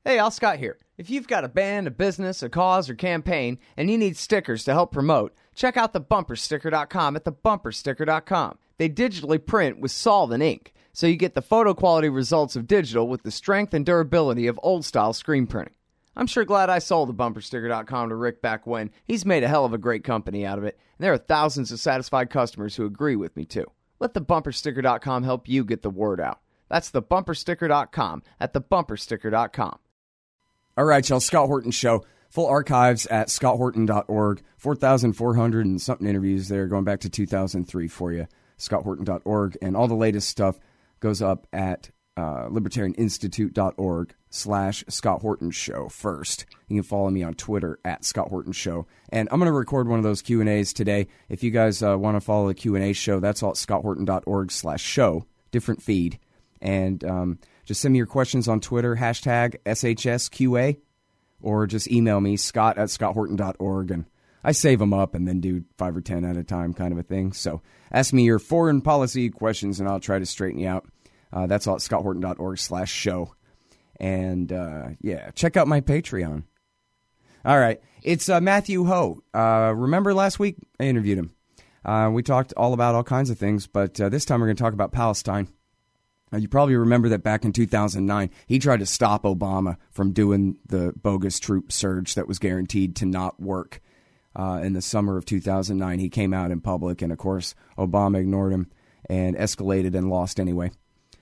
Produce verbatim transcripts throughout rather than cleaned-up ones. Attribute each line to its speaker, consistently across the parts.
Speaker 1: Hey, Al Scott here. If you've got a band, a business, a cause, or campaign, and you need stickers to help promote, check out the bumper sticker dot com at the bumper sticker dot com. They digitally print with solvent ink, so you get the photo quality results of digital with the strength and durability of old-style screen printing. I'm sure glad I sold the bumper sticker dot com to Rick back when. He's made a hell of a great company out of it, and there are thousands of satisfied customers who agree with me, too. Let the bumper sticker dot com help you get the word out. That's the bumper sticker dot com at the bumper sticker dot com.
Speaker 2: All right, y'all, Scott Horton Show. Full archives at scott horton dot org. four thousand four hundred and something interviews there going back to two thousand three for you, scott horton dot org. And all the latest stuff goes up at uh, libertarian institute dot org slash Scott Horton Show first. You can follow me on Twitter at Scott Horton Show. And I'm going to record one of those Q and A's today. If you guys uh, want to follow the Q and A show, that's all at scott horton dot org slash show. Different feed. And um, just send me your questions on Twitter, hashtag S H S Q A, or just email me, scott at scott horton dot org, and I save them up and then do five or ten at a time kind of a thing. So ask me your foreign policy questions, and I'll try to straighten you out. Uh, that's all at scott horton dot org slash show. And, uh, yeah, check out my Patreon. All right, it's uh, Matthew Ho. Uh, remember last week I interviewed him. Uh, we talked all about all kinds of things, but uh, this time we're going to talk about Palestine. Uh, you probably remember that back in two thousand nine, he tried to stop Obama from doing the bogus troop surge that was guaranteed to not work. Uh, in the summer of two thousand nine, he came out in public, and of course, Obama ignored him and escalated and lost anyway.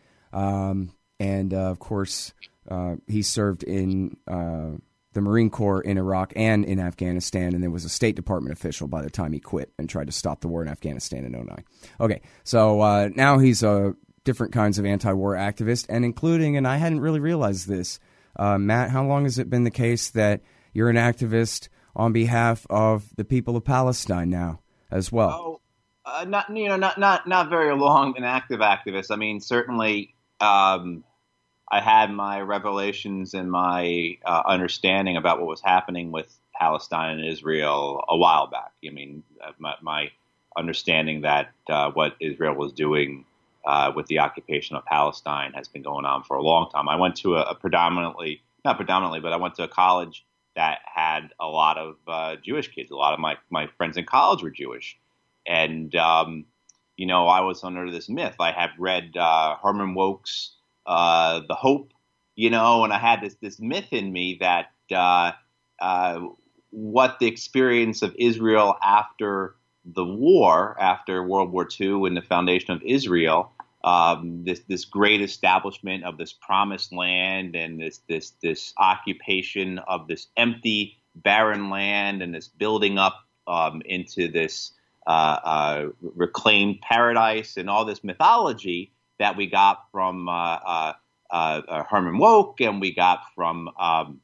Speaker 2: Um, and, uh, of course, uh, he served in uh, the Marine Corps in Iraq and in Afghanistan, and there was a State Department official by the time he quit and tried to stop the war in Afghanistan in oh nine. Okay, so uh, now he's a different kinds of anti-war activists, and including, and I hadn't really realized this, uh, Matt, how long has it been the case that you're an activist on behalf of the people of Palestine now as well?
Speaker 3: Oh, uh, not you know, not not not very long an active activist. I mean, certainly, um, I had my revelations and my uh, understanding about what was happening with Palestine and Israel a while back. I mean, uh, my, my understanding that uh, what Israel was doing Uh, with the occupation of Palestine has been going on for a long time. I went to a, a predominantly, not predominantly, but I went to a college that had a lot of uh, Jewish kids. A lot of my, my friends in college were Jewish. And, um, you know, I was under this myth. I had read uh, Herman Wouk's uh, The Hope, you know, and I had this, this myth in me that uh, uh, what the experience of Israel after the war, after World War Two and the foundation of Israel, Um, this this great establishment of this promised land and this this this occupation of this empty, barren land and this building up um, into this uh, uh, reclaimed paradise and all this mythology that we got from uh, uh, uh, Herman Wouk and we got from um,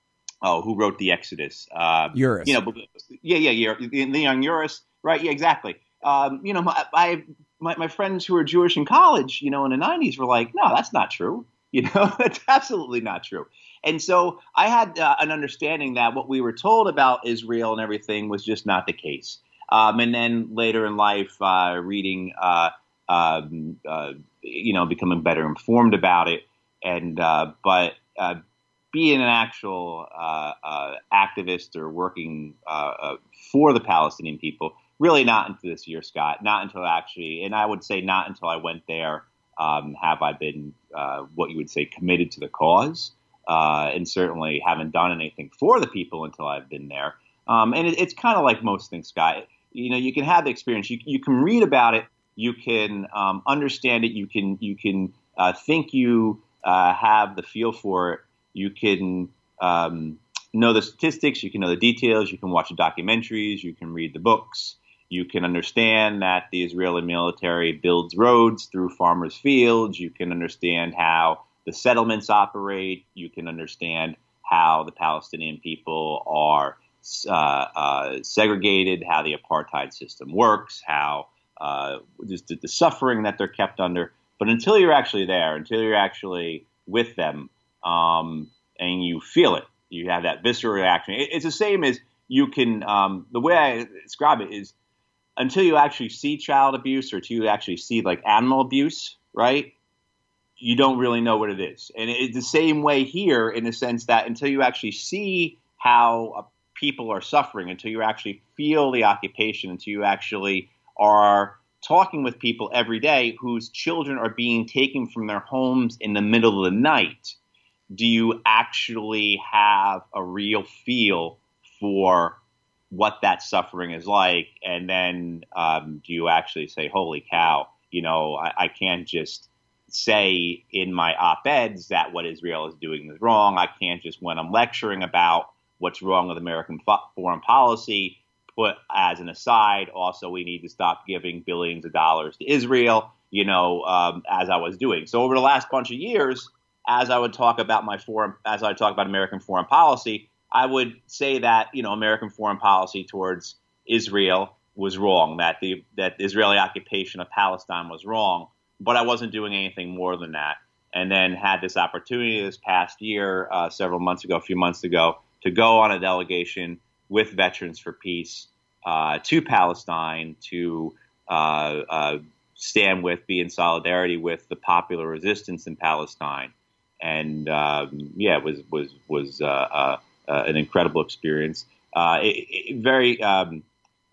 Speaker 3: oh who wrote the Exodus? Uh,
Speaker 2: Uris.
Speaker 3: You know, yeah, yeah, yeah, Leon Uris, right? Yeah, exactly. Um, you know, my, I. My, my friends who were Jewish in college, you know, in the nineties were like, no, that's not true. You know, it's absolutely not true. And so I had uh, an understanding that what we were told about Israel and everything was just not the case. Um, and then later in life, uh, reading, uh, um, uh, you know, becoming better informed about it. And uh, but uh, being an actual uh, uh, activist or working uh, uh, for the Palestinian people, really not until this year, Scott, not until actually, and I would say not until I went there um, have I been uh, what you would say committed to the cause, uh, and certainly haven't done anything for the people until I've been there. Um, and it, it's kind of like most things, Scott. You know, you can have the experience, you, you can read about it, you can um, understand it, you can you can uh, think you uh, have the feel for it, you can um, know the statistics, you can know the details, you can watch the documentaries, you can read the books. You can understand that the Israeli military builds roads through farmers' fields. You can understand how the settlements operate. You can understand how the Palestinian people are uh, uh, segregated, how the apartheid system works, how uh, just the, the suffering that they're kept under. But until you're actually there, until you're actually with them, um, and you feel it, you have that visceral reaction. It, it's the same as you can um, – the way I describe it is – until you actually see child abuse or until you actually see like animal abuse, right? you don't really know what it is. And it's the same way here in the sense that until you actually see how uh, people are suffering, until you actually feel the occupation, until you actually are talking with people every day whose children are being taken from their homes in the middle of the night, do you actually have a real feel for what that suffering is like? And then um, do you actually say, holy cow, you know, I, I can't just say in my op-eds that what Israel is doing is wrong. I can't just, when I'm lecturing about what's wrong with American fo- foreign policy, put as an aside, also we need to stop giving billions of dollars to Israel, you know, um, as I was doing. So over the last bunch of years, as I would talk about my foreign, as I talk about American foreign policy, I would say that, you know, American foreign policy towards Israel was wrong, that the that the Israeli occupation of Palestine was wrong. But I wasn't doing anything more than that. And then had this opportunity this past year, uh, several months ago, a few months ago, to go on a delegation with Veterans for Peace uh, to Palestine to uh, uh, stand with, be in solidarity with the popular resistance in Palestine. And um, yeah, it was was was uh, uh, uh, an incredible experience. Uh, it, it, very um,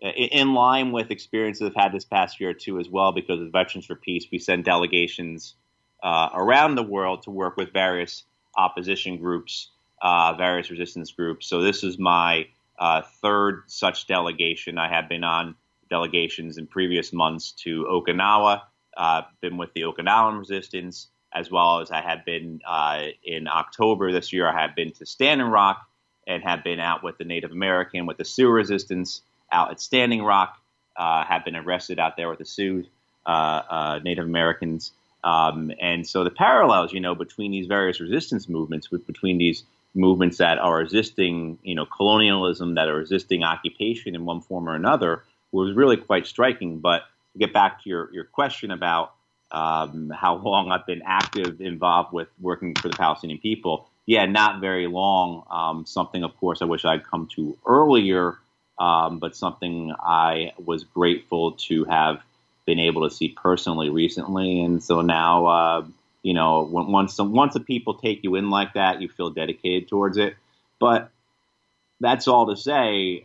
Speaker 3: in line with experiences I've had this past year too, as well, because of Veterans for Peace, we send delegations uh, around the world to work with various opposition groups, uh, various resistance groups. So this is my uh, third such delegation. I have been on delegations in previous months to Okinawa, uh, been with the Okinawan resistance, as well as I had been uh, in October this year. I had been to Standing Rock and have been out with the Native American, with the Sioux resistance out at Standing Rock, uh, have been arrested out there with the Sioux uh, uh, Native Americans. Um, and so the parallels, you know, between these various resistance movements, with, between these movements that are resisting, you know, colonialism, that are resisting occupation in one form or another, was really quite striking. But to get back to your, your question about um, how long I've been active, involved with working for the Palestinian people, yeah, not very long. Um, something, of course, I wish I'd come to earlier, um, but something I was grateful to have been able to see personally recently. And so now, uh, you know, when, once some, once the people take you in like that, you feel dedicated towards it. But that's all to say,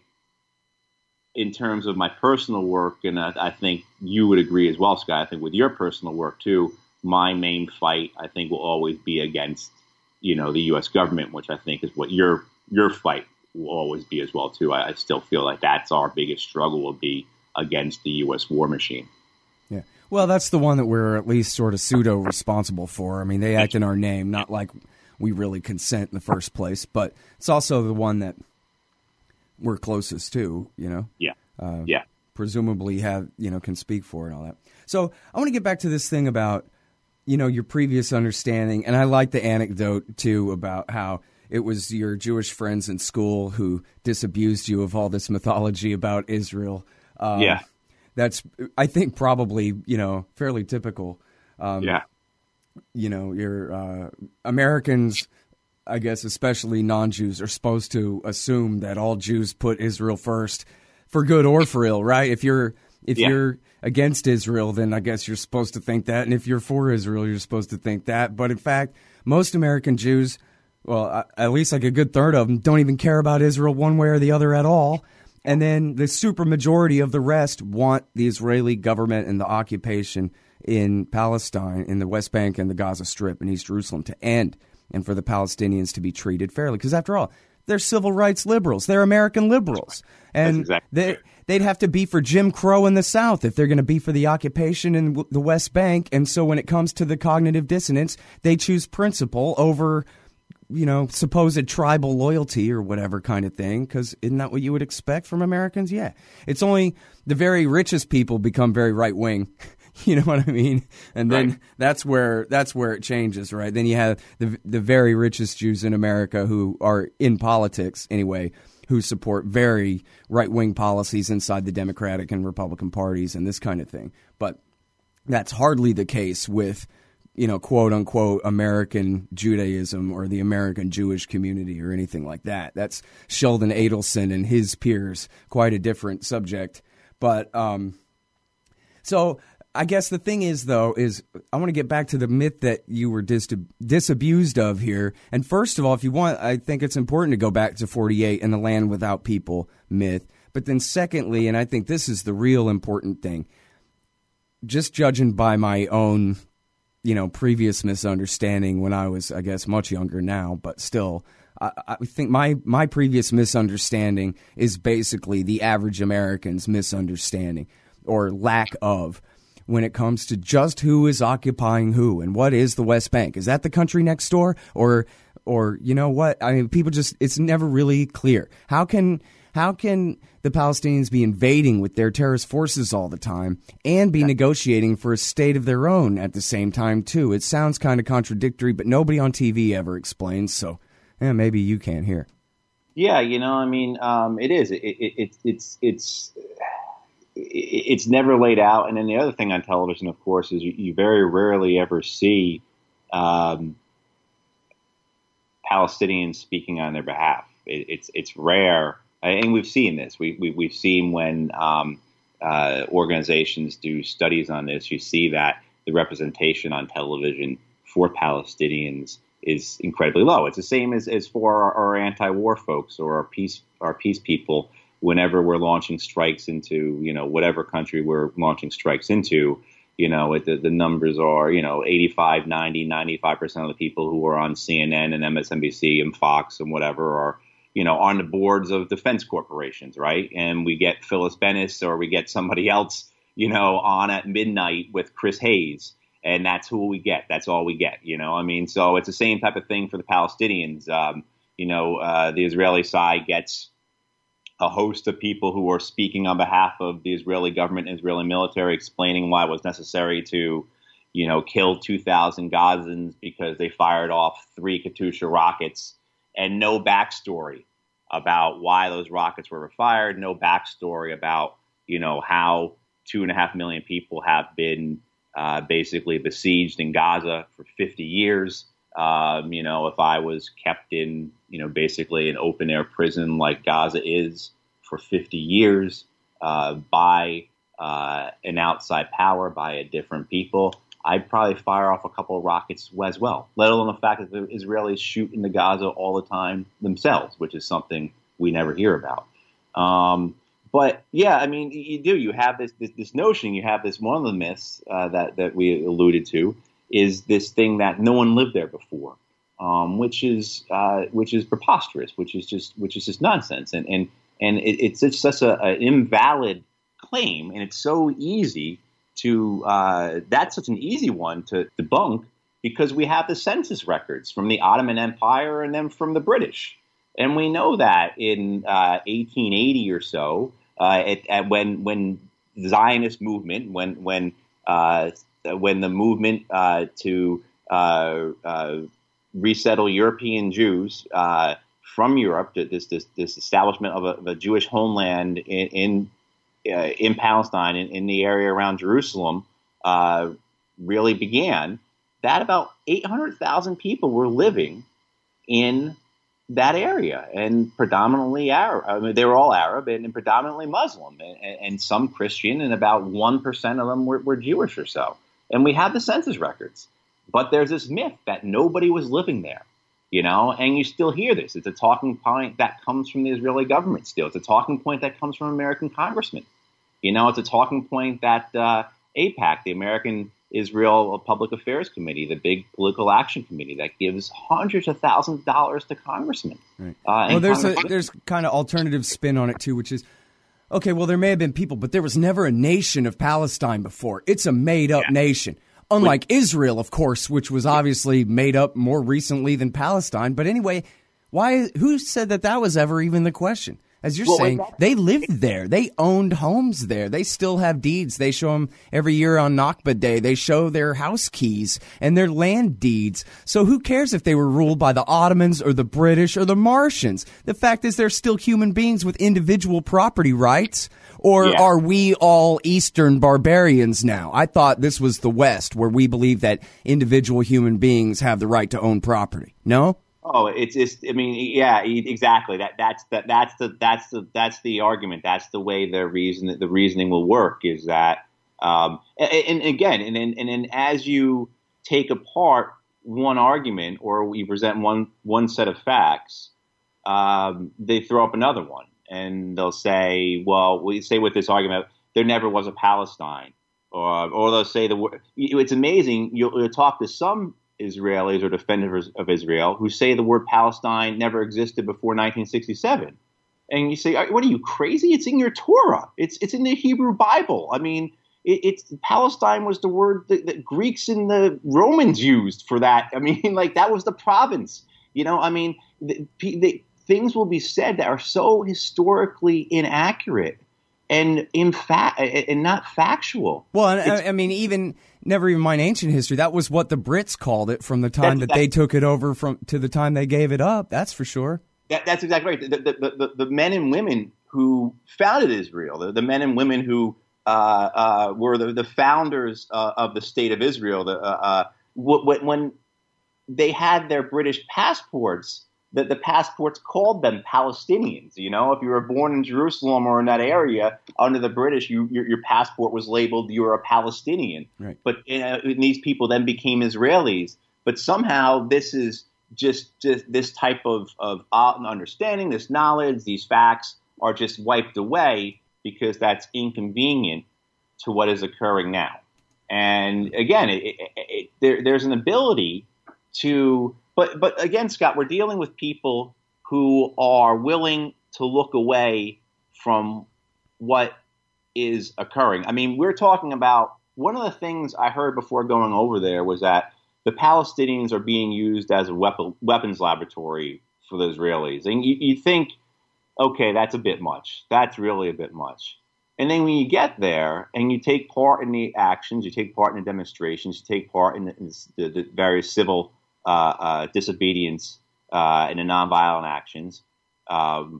Speaker 3: in terms of my personal work, and I, I think you would agree as well, Scott, I think with your personal work too, my main fight, I think, will always be against, you know, the U S government, which I think is what your your fight will always be as well too. I, I still feel like that's our biggest struggle, will be against the U S war machine.
Speaker 2: Yeah. Well, that's the one that we're at least sort of pseudo responsible for. I mean, they act in our name, not like we really consent in the first place, but it's also the one that we're closest to, you know?
Speaker 3: Yeah.
Speaker 2: Uh,
Speaker 3: yeah.
Speaker 2: Presumably have, you know, can speak for and all that. So I want to get back to this thing about, you know, your previous understanding. And I like the anecdote too about how it was your Jewish friends in school who disabused you of all this mythology about Israel. Um,
Speaker 3: yeah.
Speaker 2: That's, I think, probably, you know, fairly typical. Um,
Speaker 3: yeah.
Speaker 2: You know, your uh, Americans, I guess, especially non-Jews, are supposed to assume that all Jews put Israel first, for good or for ill, right? If you're if
Speaker 3: yeah.
Speaker 2: you're against Israel, then I guess you're supposed to think that, and if you're for Israel, you're supposed to think that. But in fact, most American Jews, well, at least like a good third of them, don't even care about Israel one way or the other at all. And then the supermajority of the rest want the Israeli government and the occupation in Palestine, in the West Bank and the Gaza Strip and East Jerusalem to end, and for the Palestinians to be treated fairly. Because after all, they're civil rights liberals. They're American liberals. And
Speaker 3: exactly
Speaker 2: they,
Speaker 3: right.
Speaker 2: they'd have to be for Jim Crow in the South if they're going to be for the occupation in the West Bank. And so when it comes to the cognitive dissonance, they choose principle over, you know, supposed tribal loyalty or whatever kind of thing, because isn't that what you would expect from Americans? Yeah. It's only the very richest people become very right-wing. You know what I mean? And then
Speaker 3: right.
Speaker 2: that's where that's where it changes, right? Then you have the the very richest Jews in America who are in politics anyway, who support very right-wing policies inside the Democratic and Republican parties and this kind of thing. But that's hardly the case with, you know, quote unquote American Judaism or the American Jewish community or anything like that. That's Sheldon Adelson and his peers, quite a different subject. But um, so I guess the thing is, though, is I want to get back to the myth that you were dis- disabused of here. And first of all, if you want, I think it's important to go back to forty-eight and the land without people myth. But then secondly, and I think this is the real important thing, just judging by my own, you know, previous misunderstanding when I was, I guess, much younger now, but still, I, I think my, my previous misunderstanding is basically the average American's misunderstanding or lack of when it comes to just who is occupying who and what is the West Bank. Is that the country next door? Or, or you know what? I mean, people just, it's never really clear. How can... How can the Palestinians be invading with their terrorist forces all the time and be negotiating for a state of their own at the same time, too? It sounds kind of contradictory, but nobody on T V ever explains, so yeah, maybe you can't hear.
Speaker 3: Yeah, you know, I mean, um, it is. It, it, it, it's it's it's never laid out. And then the other thing on television, of course, is you, you very rarely ever see um, Palestinians speaking on their behalf. It, it's it's rare. And we've seen this. We, we, we've seen when um, uh, organizations do studies on this, you see that the representation on television for Palestinians is incredibly low. It's the same as, as for our, our anti-war folks or our peace our peace people. Whenever we're launching strikes into, you know, whatever country we're launching strikes into, you know, it, the, the numbers are, you know, eighty-five, ninety, ninety-five percent of the people who are on C N N and M S N B C and Fox and whatever are, you know, on the boards of defense corporations, right? And we get Phyllis Bennis or we get somebody else, you know, on at midnight with Chris Hayes. And that's who we get. That's all we get, you know? I mean, so it's the same type of thing for the Palestinians. Um, you know, uh, the Israeli side gets a host of people who are speaking on behalf of the Israeli government and Israeli military, explaining why it was necessary to, you know, kill two thousand Gazans because they fired off three Katyusha rockets. And no backstory about why those rockets were fired, no backstory about, you know, how two and a half million people have been uh, basically besieged in Gaza for fifty years. Um, you know, if I was kept in, you know, basically an open air prison like Gaza is for fifty years uh, by uh, an outside power, by a different people, I'd probably fire off a couple of rockets as well, let alone the fact that the Israelis shoot into Gaza all the time themselves, which is something we never hear about. Um, but, yeah, I mean, you do. You have this this, this notion. You have this one of the myths uh, that, that we alluded to is this thing that no one lived there before, um, which is uh, which is preposterous, which is just which is just nonsense. And and, and it, it's just such a, an invalid claim. And it's so easy to uh, that's such an easy one to debunk because we have the census records from the Ottoman Empire and then from the British. And we know that in uh, eighteen eighty or so, uh, at, at when when the Zionist movement, when when uh, when the movement uh, to uh, uh, resettle European Jews uh, from Europe, this this this establishment of a, of a Jewish homeland in, in Uh, in Palestine, in, in the area around Jerusalem, uh, really began, that about eight hundred thousand people were living in that area, and predominantly Arab. I mean, they were all Arab and, and predominantly Muslim, and, and some Christian, and about one percent of them were, were Jewish or so. And we have the census records. But there's this myth that nobody was living there, you know, and you still hear this. It's a talking point that comes from the Israeli government still. It's a talking point that comes from American congressmen. You know, it's a talking point that uh, AIPAC, the American Israel Public Affairs Committee, the big political action committee that gives hundreds of thousands of dollars to congressmen.
Speaker 2: Right.
Speaker 3: Uh,
Speaker 2: well, there's a, there's kind of alternative spin on it, too, which is, okay, well, there may have been people, but there was never a nation of Palestine before. It's a made-up yeah. nation. Unlike Wait. Israel, of course, which was obviously made up more recently than Palestine. But anyway, why? Who said that that was ever even the question? As you're well, saying, they lived there. They owned homes there. They still have deeds. They show them every year on Nakba Day. They show their house keys and their land deeds. So who cares if they were ruled by the Ottomans or the British or the Martians? The fact is they're still human beings with individual property rights. Or yeah. are we all Eastern barbarians now? I thought this was the West, where we believe that individual human beings have the right to own property. No?
Speaker 3: Oh, it's just, I mean, yeah, exactly. That that's that that's the that's the that's the argument. That's the way the reason the reasoning will work is that Um, and, and again, and then and then as you take apart one argument or we present one one set of facts, um, they throw up another one, and they'll say, "Well, we say with this argument, there never was a Palestine," or or they'll say the word. It's amazing. You'll, you'll talk to some Israelis or defenders of Israel who say the word Palestine never existed before nineteen sixty-seven. And you say, what are you, crazy? It's in your Torah. It's it's in the Hebrew Bible. I mean, it, it's Palestine was the word that, that Greeks and the Romans used for that. I mean, like that was the province. You know, I mean, the, the, things will be said that are so historically inaccurate and in fact and not factual.
Speaker 2: Well, and, I mean, even never even mind ancient history. That was what the Brits called it from the time that, that they took it over from to the time they gave it up. That's for sure.
Speaker 3: That, that's exactly right. The, the, the, the men and women who founded Israel, the, the men and women who uh, uh, were the, the founders uh, of the state of Israel, the, uh, uh, w- when they had their British passports, the, the passports called them Palestinians. You know, if you were born in Jerusalem or in that area under the British, you, your, your passport was labeled you were a Palestinian. Right. But uh, these people then became Israelis. But somehow this is Just, just this type of, of understanding, this knowledge, these facts are just wiped away because that's inconvenient to what is occurring now. And again, it, it, it, there, there's an ability to, but but again, Scott, we're dealing with people who are willing to look away from what is occurring. I mean, we're talking about, one of the things I heard before going over there was that the Palestinians are being used as a weapon, weapons laboratory for the Israelis. And you, you think, okay, that's a bit much. That's really a bit much. And then when you get there and you take part in the actions, you take part in the demonstrations, you take part in the, in the, the various civil uh, uh, disobedience uh, and the nonviolent actions, um,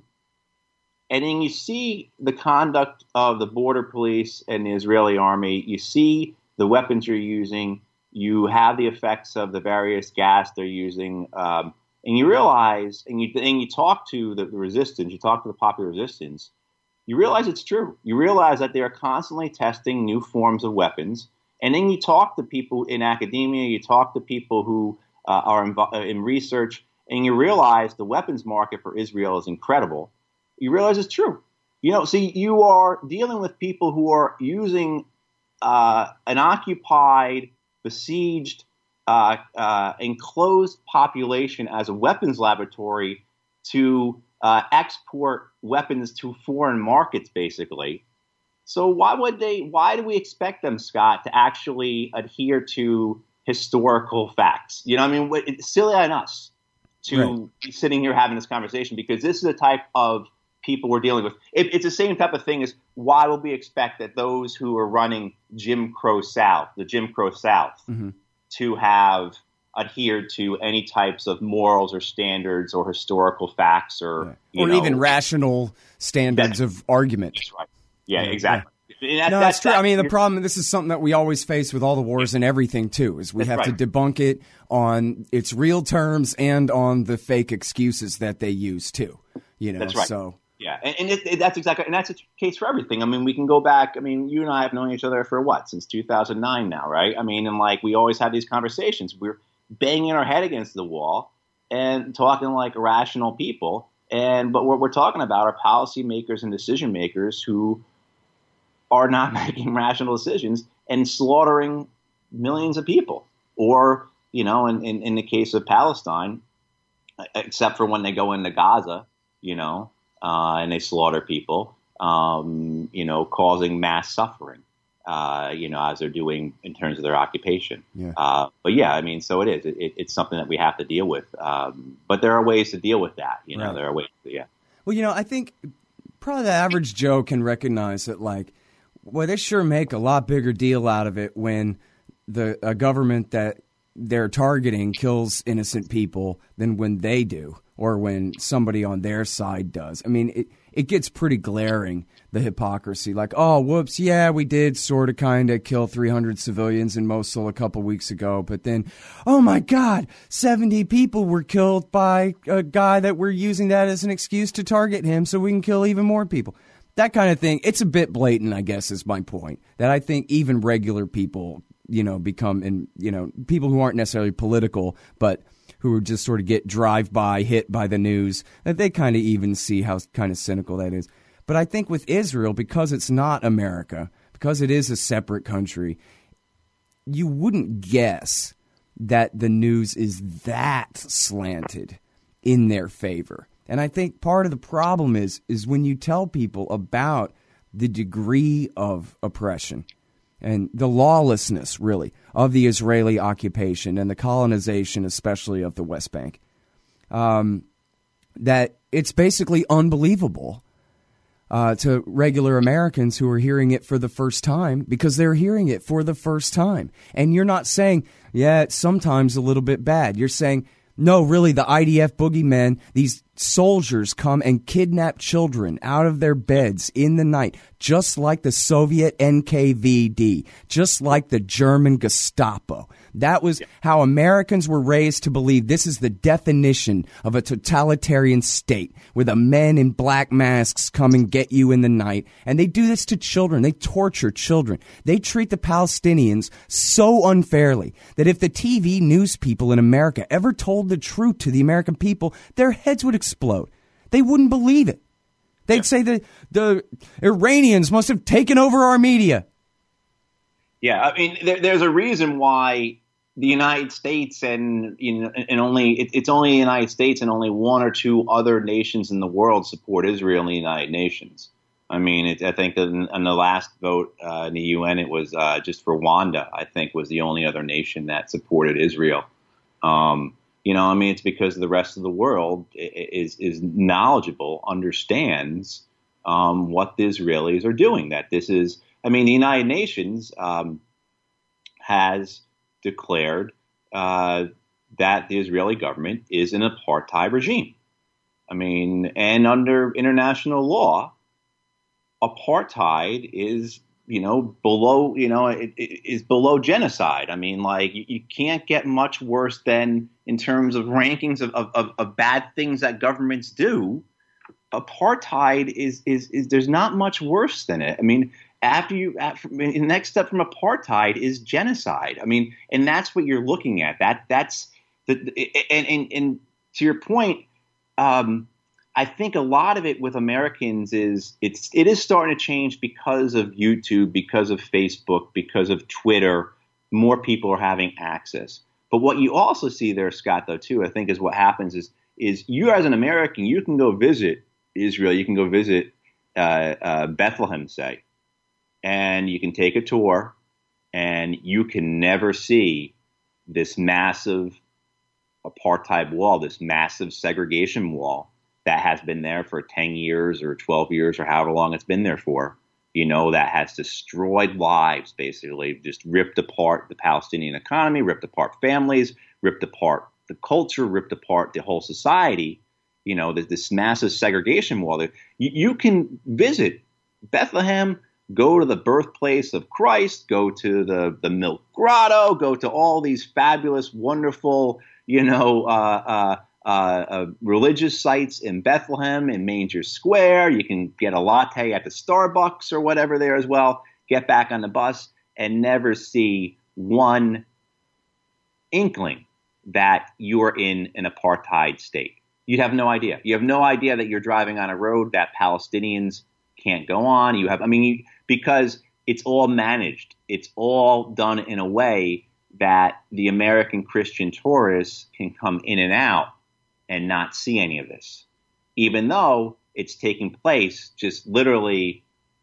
Speaker 3: and then you see the conduct of the border police and the Israeli army, you see the weapons you're using, you have the effects of the various gas they're using, um, and you realize, and you and you talk to the, the resistance, you talk to the popular resistance, you realize it's true. You realize that they are constantly testing new forms of weapons, and then you talk to people in academia, you talk to people who uh, are invo- in research, and you realize the weapons market for Israel is incredible. You realize it's true. You know, see, you are dealing with people who are using uh, an occupied, besieged, uh, uh, enclosed population as a weapons laboratory to uh, export weapons to foreign markets, basically. So why would they? Why do we expect them, Scott, to actually adhere to historical facts? You know, I mean, it's silly on us to right. be sitting here having this conversation because this is the type of people we're dealing with. It, it's the same type of thing as why would we expect that those who are running Jim Crow South, the Jim Crow South, mm-hmm. to have adhered to any types of morals or standards or historical facts or
Speaker 2: right. or know, even rational standards of argument.
Speaker 3: That's right. Yeah, yeah. exactly.
Speaker 2: Yeah. That, no, that's, that's true. That, I mean, the problem, this is something that we always face with all the wars and everything, too, is we that's have right. to debunk it on its real terms and on the fake excuses that they use, too. You know,
Speaker 3: that's right.
Speaker 2: So.
Speaker 3: Yeah, and, and it, it, that's exactly, and that's the case for everything. I mean, we can go back. I mean, you and I have known each other for what, since two thousand nine now, right? I mean, and like we always have these conversations. We're banging our head against the wall and talking like rational people. And but what we're talking about are policymakers and decision makers who are not making rational decisions and slaughtering millions of people. Or, you know, in, in, in the case of Palestine, except for when they go into Gaza, you know. Uh, and they slaughter people, um, you know, causing mass suffering, uh, you know, as they're doing in terms of their occupation. Yeah. Uh, but yeah, I mean, so it is. It, it's something that we have to deal with. Um, but there are ways to deal with that. You know, right. there are ways. To, yeah.
Speaker 2: Well, you know, I think probably the average Joe can recognize that, like, well, they sure make a lot bigger deal out of it when the a government that they're targeting kills innocent people than when they do. Or when somebody on their side does. I mean, it, it gets pretty glaring, the hypocrisy. Like, oh, whoops, yeah, we did sort of kind of kill three hundred civilians in Mosul a couple weeks ago. But then, oh, my God, seventy people were killed by a guy that we're using that as an excuse to target him so we can kill even more people. that kind of thing. It's a bit blatant, I guess, is my point. That I think even regular people, you know, become, and you know, people who aren't necessarily political, but who just sort of get drive-by hit by the news, that they kind of even see how kind of cynical that is. But I think with Israel, because it's not America, because it is a separate country, you wouldn't guess that the news is that slanted in their favor. And I think part of the problem is is when you tell people about the degree of oppression and the lawlessness, really, of the Israeli occupation and the colonization, especially of the West Bank, um, that it's basically unbelievable uh, to regular Americans who are hearing it for the first time, because they're hearing it for the first time. And you're not saying, yeah, it's sometimes a little bit bad. You're saying, no, really, the I D F boogeymen, these soldiers come and kidnap children out of their beds in the night, just like the Soviet N K V D, just like the German Gestapo. That was how Americans were raised to believe this is the definition of a totalitarian state, where the men in black masks come and get you in the night. And they do this to children. They torture children. They treat the Palestinians so unfairly that if the T V news people in America ever told the truth to the American people, their heads would explode. They wouldn't believe it. They'd yeah. say that the Iranians must have taken over our media.
Speaker 3: Yeah, I mean, there, there's a reason why the United States and you know, and only it, it's only the United States and only one or two other nations in the world support Israel in the United Nations. I mean, it, I think in, in the last vote uh, in the U N, it was uh, just for Rwanda, I think, was the only other nation that supported Israel. Um, you know, I mean, it's because the rest of the world is is knowledgeable, understands um, what the Israelis are doing. That this is, I mean, the United Nations um, has declared uh, that the Israeli government is an apartheid regime. I mean, and under international law, apartheid is, you know, below, you know, it, it is below genocide. I mean, like you, you can't get much worse than in terms of rankings of, of, of bad things that governments do. Apartheid is, is, is there's not much worse than it. I mean, after you, after, the next step from apartheid is genocide. I mean, and that's what you're looking at. That that's the, and, and, and to your point, um, I think a lot of it with Americans is it's it is starting to change because of YouTube, because of Facebook, because of Twitter. More people are having access. But what you also see there, Scott, though, too, I think is what happens is is you as an American, you can go visit Israel, you can go visit uh, uh, Bethlehem, say, and you can take a tour, and you can never see this massive apartheid wall, this massive segregation wall that has been there for ten years or twelve years or however long it's been there for, you know, that has destroyed lives, basically, just ripped apart the Palestinian economy, ripped apart families, ripped apart the culture, ripped apart the whole society. You know, there's this massive segregation wall there. You, you can visit Bethlehem, go to the birthplace of Christ, go to the, the Milk Grotto, go to all these fabulous, wonderful, you know, uh, uh, Uh, uh, religious sites in Bethlehem, in Manger Square. You can get a latte at the Starbucks or whatever there as well, get back on the bus and never see one inkling that you're in an apartheid state. You'd have no idea. You have no idea that you're driving on a road that Palestinians can't go on. You have, I mean, because it's all managed. It's all done in a way that the American Christian tourists can come in and out and not see any of this, even though it's taking place just literally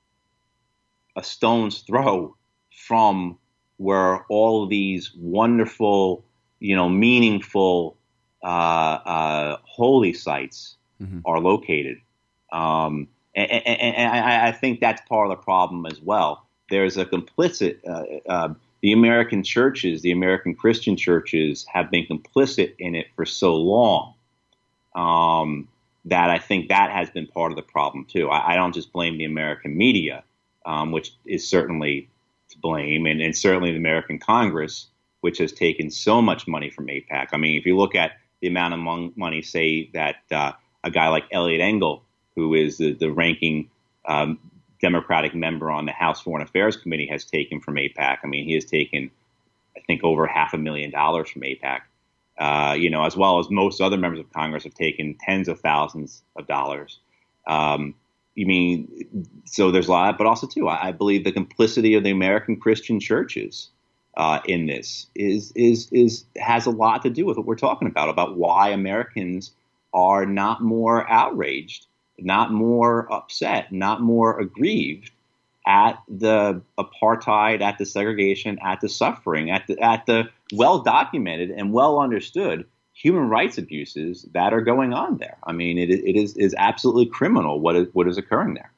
Speaker 3: a stone's throw from where all of these wonderful, you know, meaningful, uh, uh, holy sites mm-hmm. are located. Um, and, and, and I, I think that's part of the problem as well. There's a complicit, uh, uh, the American churches, the American Christian churches have been complicit in it for so long. Um, that I think that has been part of the problem, too. I, I don't just blame the American media, um, which is certainly to blame, and, and certainly the American Congress, which has taken so much money from AIPAC. I mean, if you look at the amount of money, say, that uh, a guy like Eliot Engel, who is the, the ranking um, Democratic member on the House Foreign Affairs Committee has taken from AIPAC. I mean, he has taken, I think, over half a million dollars from AIPAC, uh, you know, as well as most other members of Congress have taken tens of thousands of dollars. Um, you mean, so there's a lot, but also, too, I, I believe the complicity of the American Christian churches uh, in this is is is has a lot to do with what we're talking about, about why Americans are not more outraged, not more upset, not more aggrieved at the apartheid, at the segregation, at the suffering, at the at the well-documented and well-understood human rights abuses that are going on there. I mean, it, it is is absolutely criminal what is what is occurring there.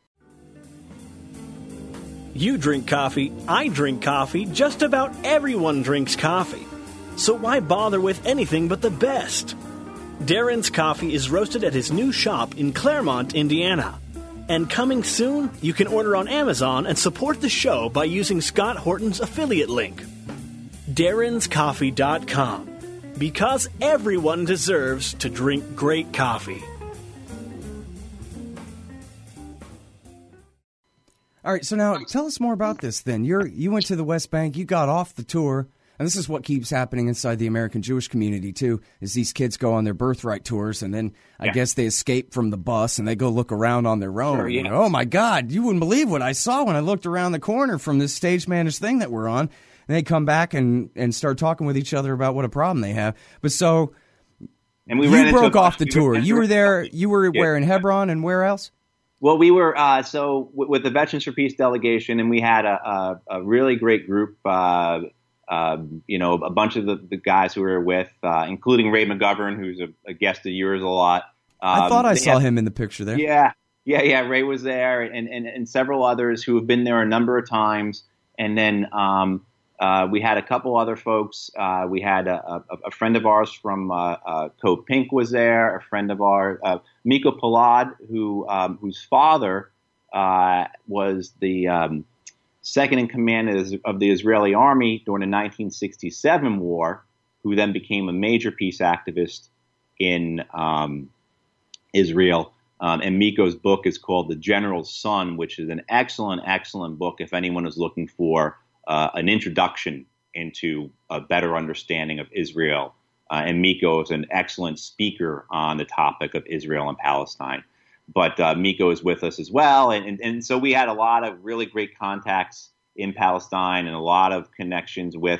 Speaker 4: You drink coffee, I drink coffee, just about everyone drinks coffee. So why bother with anything but the best? Darren's Coffee is roasted at his new shop in Claremont, Indiana. And coming soon, you can order on Amazon and support the show by using Scott Horton's affiliate link. Darrens Coffee dot com. Because everyone deserves to drink great coffee.
Speaker 2: All right, so now tell us more about this then. You're you went to the West Bank, you got off the tour, and this is what keeps happening inside the American Jewish community too, is these kids go on their birthright tours and then I yeah. guess they escape from the bus and they go look around on their own. Sure, yeah. Oh my God, you wouldn't believe what I saw when I looked around the corner from this stage managed thing that we're on. And they come back and, and start talking with each other about what a problem they have. But so
Speaker 3: and we
Speaker 2: you
Speaker 3: ran
Speaker 2: broke
Speaker 3: into
Speaker 2: off the tour. You were there. You were yeah. where, in Hebron and where else?
Speaker 3: Well, we were uh, so w- with the Veterans for Peace delegation, and we had a, a, a really great group. Uh, uh, you know, a bunch of the, the guys who we were with, uh, including Ray McGovern, who's a, a guest of yours a lot. Um,
Speaker 2: I thought I saw had, him in the picture there.
Speaker 3: Yeah, yeah, yeah. Ray was there, and, and, and several others who have been there a number of times. And then um, uh, we had a couple other folks. Uh, we had a, a, a friend of ours from uh, uh, Code Pink was there. A friend of ours, uh, Miko Palad, who um, whose father uh, was the um, second in command of the Israeli army during the nineteen sixty-seven war, who then became a major peace activist in um, Israel. Um, and Miko's book is called The General's Son, which is an excellent, excellent book if anyone is looking for uh, an introduction into a better understanding of Israel. Uh, and Miko is an excellent speaker on the topic of Israel and Palestine. But uh, Miko is with us as well. And, and, and so we had a lot of really great contacts in Palestine and a lot of connections with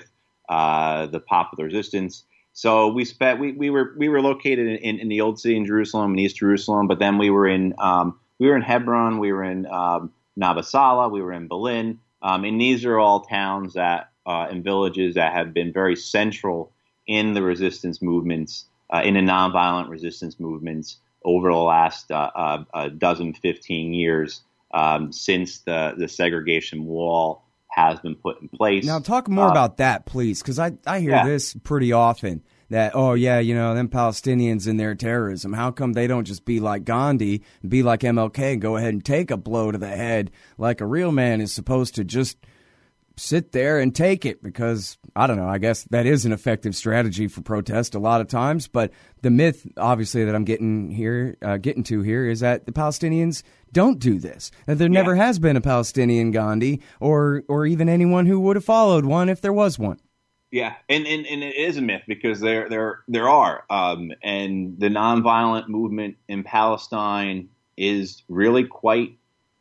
Speaker 3: uh, the Popular Resistance. So we spent we, we were we were located in, in, in the old city in Jerusalem, in East Jerusalem, but then we were in um, we were in Hebron, we were in um, Nabasala, we were in Berlin, um, and these are all towns that uh, and villages that have been very central in the resistance movements, uh, in the nonviolent resistance movements over the last uh, uh, a dozen, fifteen years um, since the the segregation wall has been put in place.
Speaker 2: Now, talk more
Speaker 3: uh,
Speaker 2: about that, please, because I, I hear
Speaker 3: yeah.
Speaker 2: this pretty often, that, oh, yeah, you know, them Palestinians and their terrorism, how come they don't just be like Gandhi, be like M L K, and go ahead and take a blow to the head like a real man is supposed to just sit there and take it? Because, I don't know, I guess that is an effective strategy for protest a lot of times, but the myth, obviously, that I'm getting here, uh, getting to here is that the Palestinians don't do this. That there yeah. never has been a Palestinian Gandhi or or even anyone who would have followed one if there was one.
Speaker 3: Yeah, and, and, and it is a myth because there there there are. Um, and the nonviolent movement in Palestine is really quite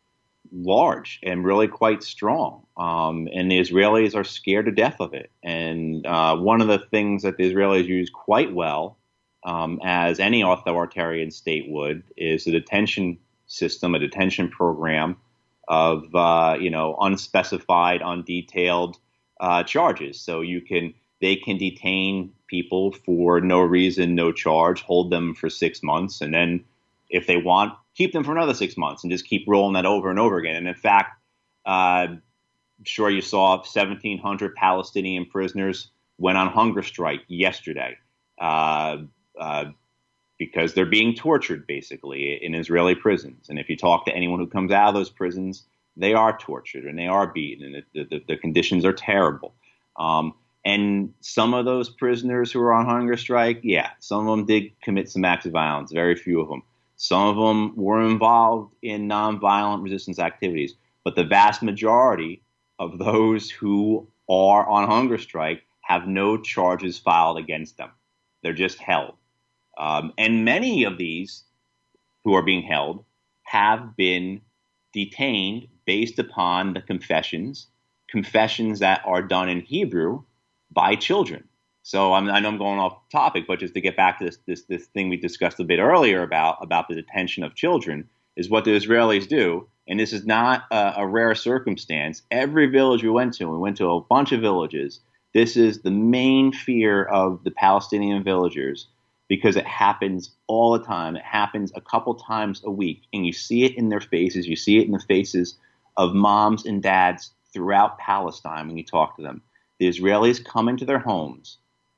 Speaker 3: large and really quite strong. Um, and the Israelis are scared to death of it. And uh, one of the things that the Israelis use quite well, um, as any authoritarian state would, is the detention system, a detention program of, uh, you know, unspecified, undetailed uh, charges. So you can, they can detain people for no reason, no charge, hold them for six months, and then if they want, keep them for another six months and just keep rolling that over and over again. And in fact, uh, I'm sure you saw seventeen hundred Palestinian prisoners went on hunger strike yesterday. Uh, uh, because they're being tortured, basically, in Israeli prisons. And if you talk to anyone who comes out of those prisons, they are tortured and they are beaten, and the, the, the conditions are terrible. Um, and some of those prisoners who are on hunger strike, yeah, some of them did commit some acts of violence, very few of them. Some of them were involved in nonviolent resistance activities. But the vast majority of those who are on hunger strike have no charges filed against them. They're just held. Um, and many of these who are being held have been detained based upon the confessions, confessions that are done in Hebrew by children. So I'm, I know I'm going off topic, but just to get back to this, this, this thing we discussed a bit earlier about, about the detention of children, is what the Israelis do. And this is not a, a rare circumstance. Every village we went to, we went to a bunch of villages, this is the main fear of the Palestinian villagers, because it happens all the time. It happens a couple times a week, and you see it in their faces. You see it in the faces of moms and dads throughout Palestine when you talk to them. The Israelis come into their homes,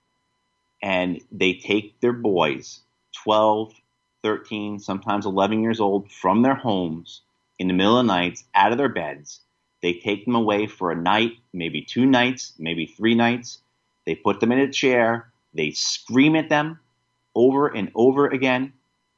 Speaker 3: and they take their boys, twelve, thirteen, sometimes eleven years old, from their homes in the middle of the night, out of their beds. They take them away for a night, maybe two nights, maybe three nights. They put them in a chair. They scream at them over and over again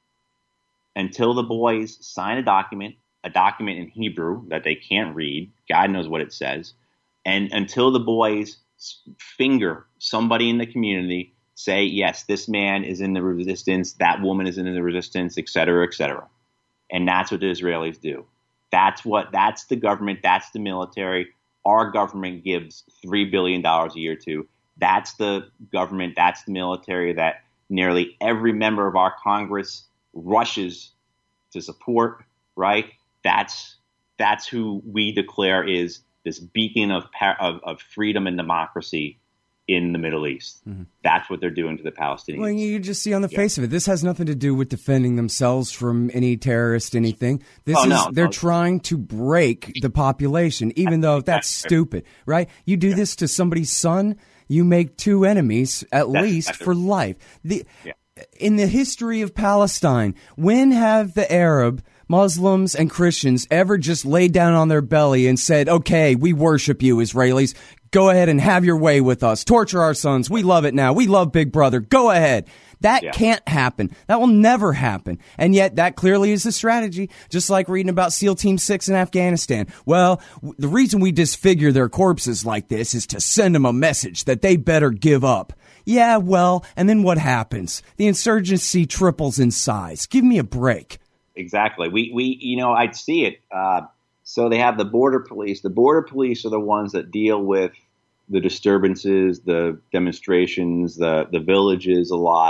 Speaker 3: until the boys sign a document, a document in Hebrew that they can't read. God knows what it says. And until the boys finger somebody in the community, say, yes, this man is in the resistance, that woman is in the resistance, et cetera, et cetera. And that's what the Israelis do. That's what, that's the government, that's the military. Our government gives three billion dollars a year to. That's the government, that's the military that nearly every member of our Congress rushes to support, right? That's that's who we declare is this beacon of of, of freedom and democracy in the Middle East. Mm-hmm. That's what they're doing to the Palestinians.
Speaker 2: Well, you just see on the yeah. face of it, this has nothing to do with defending themselves from any terrorist, anything. This
Speaker 3: oh,
Speaker 2: is
Speaker 3: no,
Speaker 2: they're
Speaker 3: no.
Speaker 2: trying to break the population, even though that's stupid, right? You do yeah. this to somebody's son, you make two enemies at that's least for life. The yeah. In the history of Palestine, when have the Arab, Muslims, and Christians ever just laid down on their belly and said, okay, we worship you, Israelis. Go ahead and have your way with us. Torture our sons. We love it now. We love Big Brother. Go ahead. That yeah. can't happen. That will never happen. And yet that clearly is the strategy, just like reading about SEAL Team six in Afghanistan. Well, w- the reason we disfigure their corpses like this is to send them a message that they better give up. Yeah, well, and then what happens? The insurgency triples in size. Give me a break.
Speaker 3: Exactly. We, we, you know, I'd see it. Uh, so they have the border police. The border police are the ones that deal with the disturbances, the demonstrations, the, the villages a lot.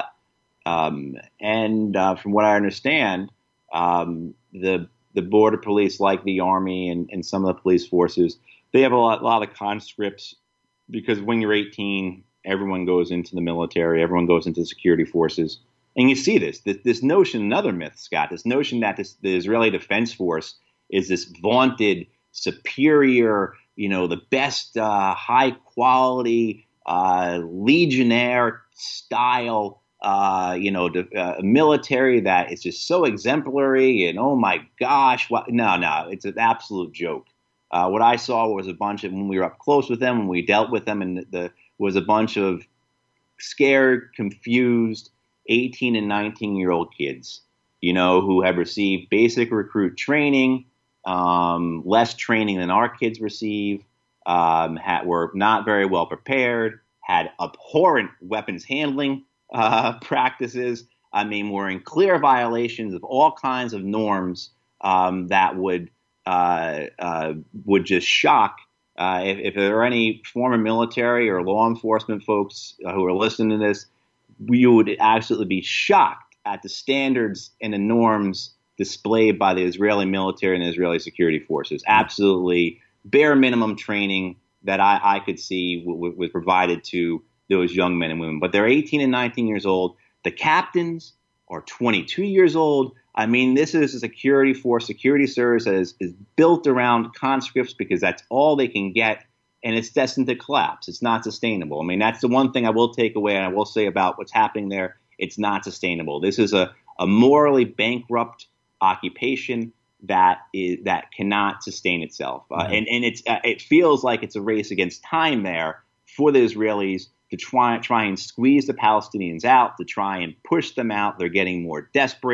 Speaker 3: Um, and uh, from what I understand, um, the the border police, like the Army and, and some of the police forces, they have a lot, a lot of conscripts, because when you're eighteen, everyone goes into the military, everyone goes into the security forces. And you see this, this, this notion, another myth, Scott, this notion that this, the Israeli Defense Force is this vaunted, superior, you know, the best uh, high quality uh, legionnaire style, uh, you know, the, uh, military that is just so exemplary and, oh my gosh, what? no, no, it's an absolute joke. Uh, what I saw was a bunch of, when we were up close with them, when we dealt with them, and the, the was a bunch of scared, confused eighteen and nineteen year old kids, you know, who have received basic recruit training, um, less training than our kids receive, um, had, were not very well prepared, had abhorrent weapons handling uh, practices. I mean, were in clear violations of all kinds of norms um, that would uh, uh, would just shock. Uh, if, if there are any former military or law enforcement folks uh, who are listening to this, you would absolutely be shocked at the standards and the norms displayed by the Israeli military and the Israeli security forces. Absolutely bare minimum training that I, I could see w- w- was provided to those young men and women. But they're eighteen and nineteen years old. The captains are twenty-two years old. I mean, this is a security force, security service that is, is built around conscripts because that's all they can get, and it's destined to collapse. It's not sustainable. I mean, that's the one thing I will take away, and I will say about what's happening there. It's not sustainable. This is a, a morally bankrupt occupation that is that cannot sustain itself. Uh, mm-hmm. And, and it's uh, it feels like it's a race against time there for the Israelis to try, try and squeeze the Palestinians out, to try and push them out. They're getting more desperate.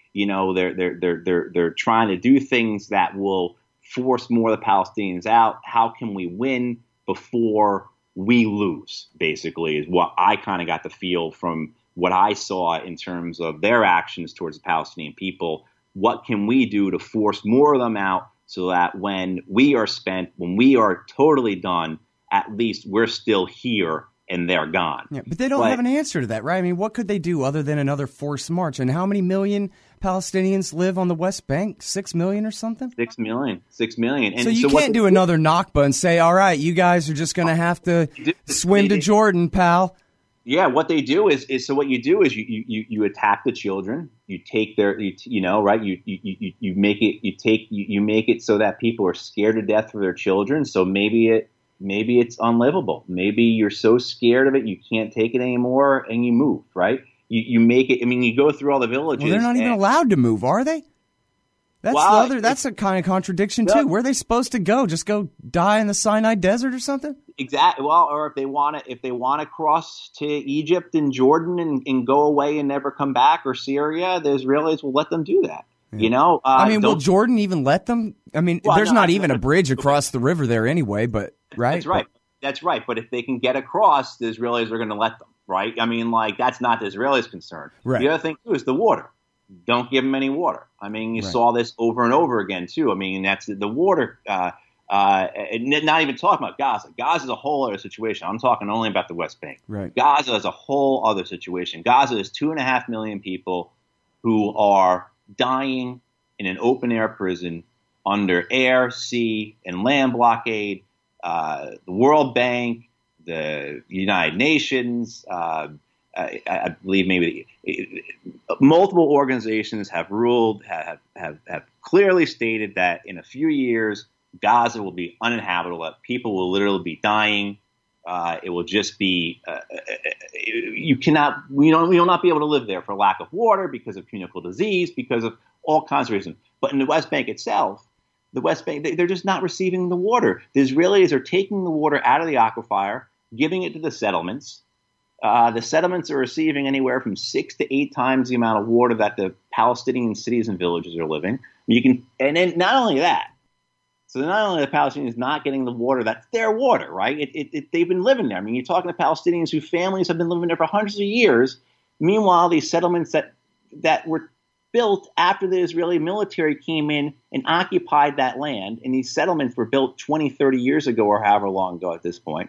Speaker 3: You know, they're they're they're they're they're trying to do things that will force more of the Palestinians out. How can we win before we lose? Basically, is what I kind of got the feel from what I saw in terms of their actions towards the Palestinian people. What can we do to force more of them out so that when we are spent, when we are totally done, at least we're still here and they're gone.
Speaker 2: Yeah, but they don't but, have an answer to that, right? I mean, what could they do other than another forced march? And how many million Palestinians live on the West Bank? Six million or something?
Speaker 3: Six million. Six million. And
Speaker 2: so you
Speaker 3: so
Speaker 2: can't do another Nakba and say, all right, you guys are just going to have to swim to Jordan, pal.
Speaker 3: Yeah, what they do is, is so what you do is you, you, you attack the children. You take their, you, you know, right. You, you, you, you make it, you take, you, you make it so that people are scared to death for their children. So maybe it, maybe it's unlivable. Maybe you're so scared of it, you can't take it anymore and you move, right? You, you make it, I mean, you go through all the villages.
Speaker 2: Well, they're not even allowed to move, are they? That's
Speaker 3: well,
Speaker 2: the other. That's a kind of contradiction too. Where are they supposed to go? Just go die in the Sinai Desert or something?
Speaker 3: Exactly. Well, or if they want to, if they want to cross to Egypt and Jordan and, and go away and never come back, or Syria, the Israelis will let them do that. Yeah. You know. Uh,
Speaker 2: I mean, will Jordan even let them? I mean, well, there's no, not I, even a bridge across the river there anyway. But right.
Speaker 3: That's right. That's right. But if they can get across, the Israelis are going to let them. Right. I mean, like that's not the Israelis' concern. Right. The other thing too is the water. Don't give them any water. I mean, you right. saw this over and over again, too. I mean, that's the water, uh, uh, not even talking about Gaza. Gaza is a whole other situation. I'm talking only about the West Bank.
Speaker 2: Right.
Speaker 3: Gaza is a whole other situation. Gaza is two and a half million people who are dying in an open-air prison under air, sea, and land blockade. Uh, the World Bank, the United Nations, uh, I, I believe maybe multiple organizations have ruled, have, have have clearly stated that in a few years, Gaza will be uninhabitable, that people will literally be dying. Uh, it will just be, uh, you cannot, we don't, we will not be able to live there for lack of water, because of communicable disease, because of all kinds of reasons. But in the West Bank itself, the West Bank, they, they're just not receiving the water. The Israelis are taking the water out of the aquifer, giving it to the settlements. Uh, the settlements are receiving anywhere from six to eight times the amount of water that the Palestinian cities and villages are living. You can, and then not only that, so not only are the Palestinians not getting the water, that's their water, right? It, it, it, they've been living there. I mean, you're talking to Palestinians whose families have been living there for hundreds of years. Meanwhile, these settlements that that were built after the Israeli military came in and occupied that land, and these settlements were built twenty, thirty years ago, or however long ago at this point.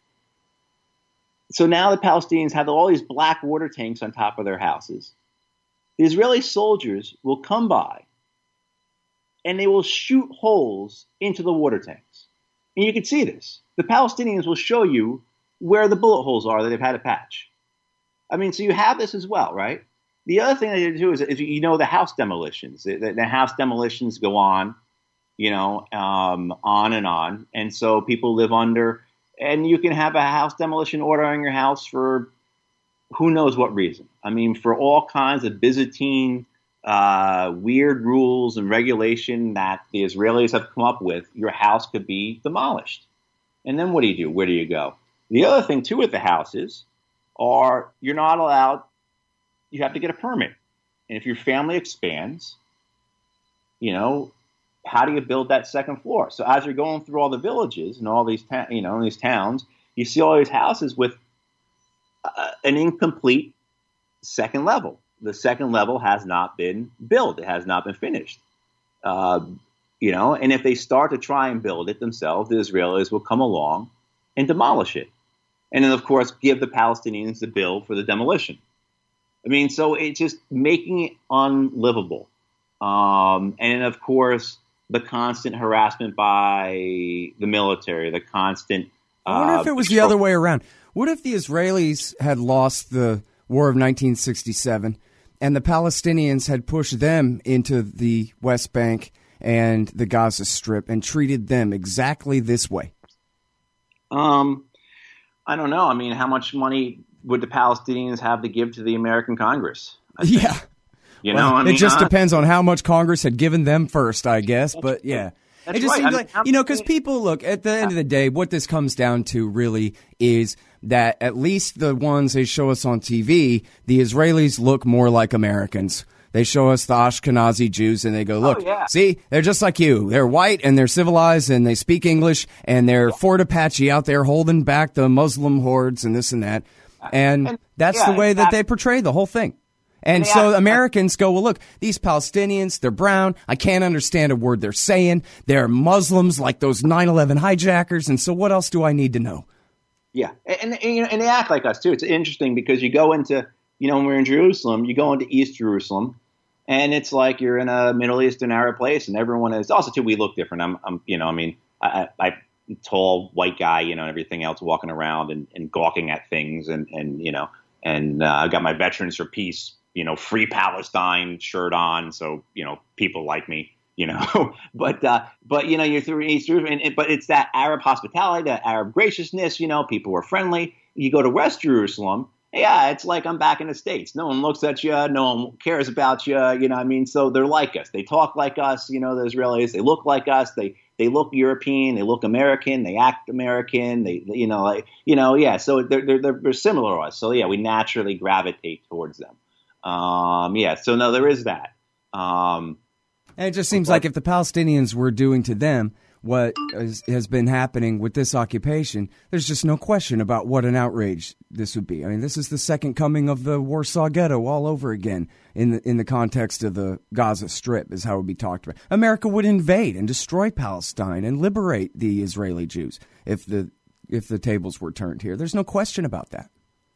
Speaker 3: So now the Palestinians have all these black water tanks on top of their houses. The Israeli soldiers will come by and they will shoot holes into the water tanks. And you can see this. The Palestinians will show you where the bullet holes are that they've had to patch. I mean, so you have this as well, right? The other thing that they do is, is you know, the house demolitions. The, the house demolitions go on, you know, um, on and on. And so people live under... And you can have a house demolition order on your house for who knows what reason. I mean, for all kinds of Byzantine, uh, weird rules and regulation that the Israelis have come up with, your house could be demolished. And then what do you do? Where do you go? The other thing, too, with the houses are you're not allowed, you have to get a permit. And if your family expands, you know, how do you build that second floor? So as you're going through all the villages and all these, ta- you know, these towns, you see all these houses with uh, an incomplete second level. The second level has not been built; it has not been finished. Uh, you know, and if they start to try and build it themselves, the Israelis will come along and demolish it, and then of course give the Palestinians the bill for the demolition. I mean, so it's just making it unlivable, um, and of course. The constant harassment by the military, the constant... Uh,
Speaker 2: I wonder if it was the other way around. What if the Israelis had lost the War of nineteen sixty-seven and the Palestinians had pushed them into the West Bank and the Gaza Strip and treated them exactly this way?
Speaker 3: Um, I don't know. I mean, how much money would the Palestinians have to give to the American Congress?
Speaker 2: Yeah.
Speaker 3: You
Speaker 2: well,
Speaker 3: know, I mean,
Speaker 2: it just
Speaker 3: uh,
Speaker 2: depends on how much Congress had given them first, I guess. But yeah,
Speaker 3: that's
Speaker 2: it just
Speaker 3: right.
Speaker 2: seems
Speaker 3: I
Speaker 2: like
Speaker 3: mean,
Speaker 2: you know, because people look at the end of the day, what this comes down to really is that at least the ones they show us on T V, the Israelis look more like Americans. They show us the Ashkenazi Jews, and they go, look,
Speaker 3: oh, yeah.
Speaker 2: see, they're just like you. They're white, and they're civilized, and they speak English, and they're yeah. Fort Apache out there holding back the Muslim hordes and this and that. And, and that's yeah, the way that they portray the whole thing. And, and so Americans go, well, look, these Palestinians, they're brown. I can't understand a word they're saying. They're Muslims like those nine eleven hijackers. And so what else do I need to know?
Speaker 3: Yeah. And, and, you know, and they act like us, too. It's interesting because you go into, you know, when we're in Jerusalem, you go into East Jerusalem, and it's like you're in a Middle Eastern Arab place, and everyone is also, too, we look different. I'm, I'm you know, I mean, I, I, tall white guy, you know, and everything else, walking around and, and gawking at things, and, and you know, and uh, I got my Veterans for Peace, you know, Free Palestine shirt on, so you know, people like me, you know, but uh, but you know, you're through East Jerusalem, and, but it's that Arab hospitality, that Arab graciousness, you know, people were friendly. You go to West Jerusalem, yeah, it's like I'm back in the States. No one looks at you, no one cares about you, you know what I mean? So they're like us, they talk like us, you know, the Israelis, they look like us, they. They look European, they look American, they act American, they, you know, like, you know, yeah. So they're they're they're similar to us. So yeah, we naturally gravitate towards them. Um, yeah. So no, there is that. Um,
Speaker 2: and it just seems but, like if the Palestinians were doing to them what is, has been happening with this occupation, there's just no question about what an outrage this would be. I mean, this is the second coming of the Warsaw Ghetto all over again in the, in the context of the Gaza Strip is how it would be talked about. America would invade and destroy Palestine and liberate the Israeli Jews if the if the tables were turned here. There's no question about that.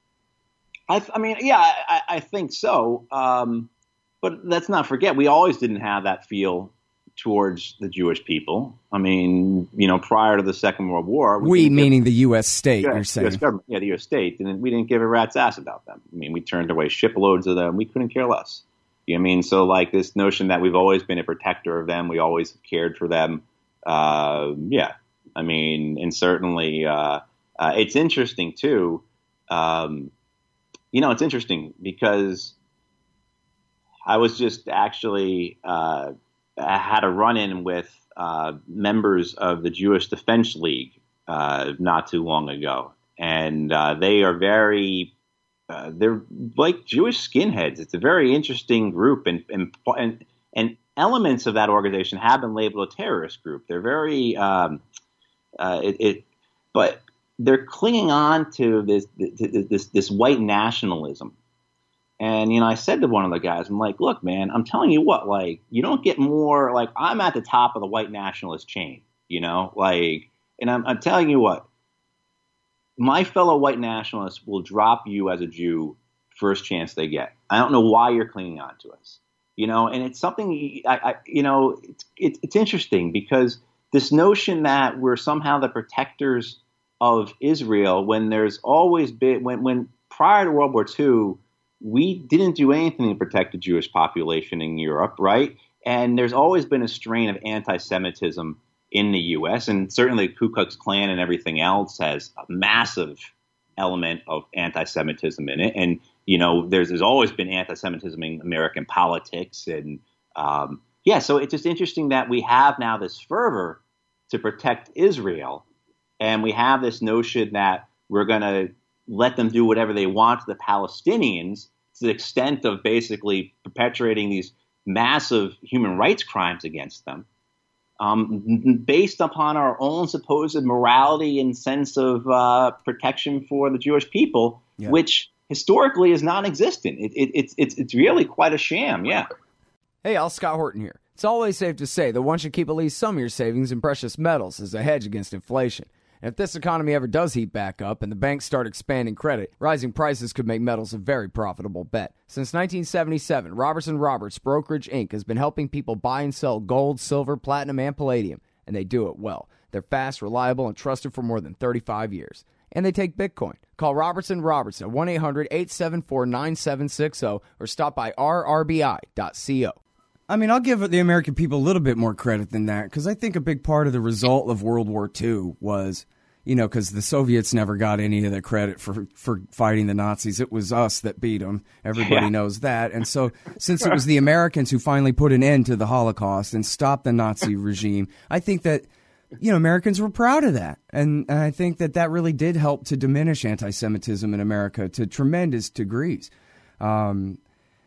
Speaker 3: I, I mean, yeah, I, I think so. Um, but let's not forget, we always didn't have that feel towards the Jewish people. I mean, you know, prior to the Second World War.
Speaker 2: We, we mening give, the U S state,
Speaker 3: yeah,
Speaker 2: you're saying.
Speaker 3: U S government, yeah, the U S state. And we didn't give a rat's ass about them. I mean, we turned away shiploads of them. We couldn't care less. You know what I mean? So, like, this notion that we've always been a protector of them, we always cared for them. Uh, yeah. I mean, and certainly uh, uh, it's interesting, too. Um, you know, it's interesting because I was just actually uh, – I had a run-in with uh, members of the Jewish Defense League uh, not too long ago, and uh, they are very uh, they're like Jewish skinheads. It's a very interesting group, and and and, and elements of that organization have been labeled a terrorist group. They're very um, uh, it, it, but they're clinging on to this this this, this white nationalism. And, you know, I said to one of the guys, I'm like, look, man, I'm telling you what, like, you don't get more, like, I'm at the top of the white nationalist chain, you know, like, and I'm, I'm telling you what, my fellow white nationalists will drop you as a Jew first chance they get. I don't know why you're clinging on to us, you know, and it's something, I, I you know, it's, it, it's interesting because this notion that we're somehow the protectors of Israel when there's always been, when, when prior to World War Two, we didn't do anything to protect the Jewish population in Europe, right? And there's always been a strain of anti-Semitism in the U S, and certainly the Ku Klux Klan and everything else has a massive element of anti-Semitism in it. And, you know, there's, there's always been anti-Semitism in American politics. And, um, yeah, so it's just interesting that we have now this fervor to protect Israel, and we have this notion that we're going to let them do whatever they want to the Palestinians to the extent of basically perpetuating these massive human rights crimes against them, um, based upon our own supposed morality and sense of uh, protection for the Jewish people, yeah. which historically is non-existent. It, it, it's, it's, it's really quite a sham, yeah.
Speaker 1: Hey, Al, Scott Horton here. It's always safe to say that one should keep at least some of your savings in precious metals as a hedge against inflation. And if this economy ever does heat back up and the banks start expanding credit, rising prices could make metals a very profitable bet. Since nineteen seventy-seven, Robertson Roberts Brokerage Incorporated has been helping people buy and sell gold, silver, platinum, and palladium, and they do it well. They're fast, reliable, and trusted for more than thirty-five years. And they take Bitcoin. Call Robertson Robertson at one eight hundred eight seven four nine seven six zero or stop by r r b i dot co.
Speaker 2: I mean, I'll give the American people a little bit more credit than that, because I think a big part of the result of World War Two was, you know, because the Soviets never got any of the credit for, for fighting the Nazis. It was us that beat them. Everybody yeah. knows that. And so since it was the Americans who finally put an end to the Holocaust and stopped the Nazi regime, I think that, you know, Americans were proud of that. And, and I think that that really did help to diminish anti-Semitism in America to tremendous degrees. Um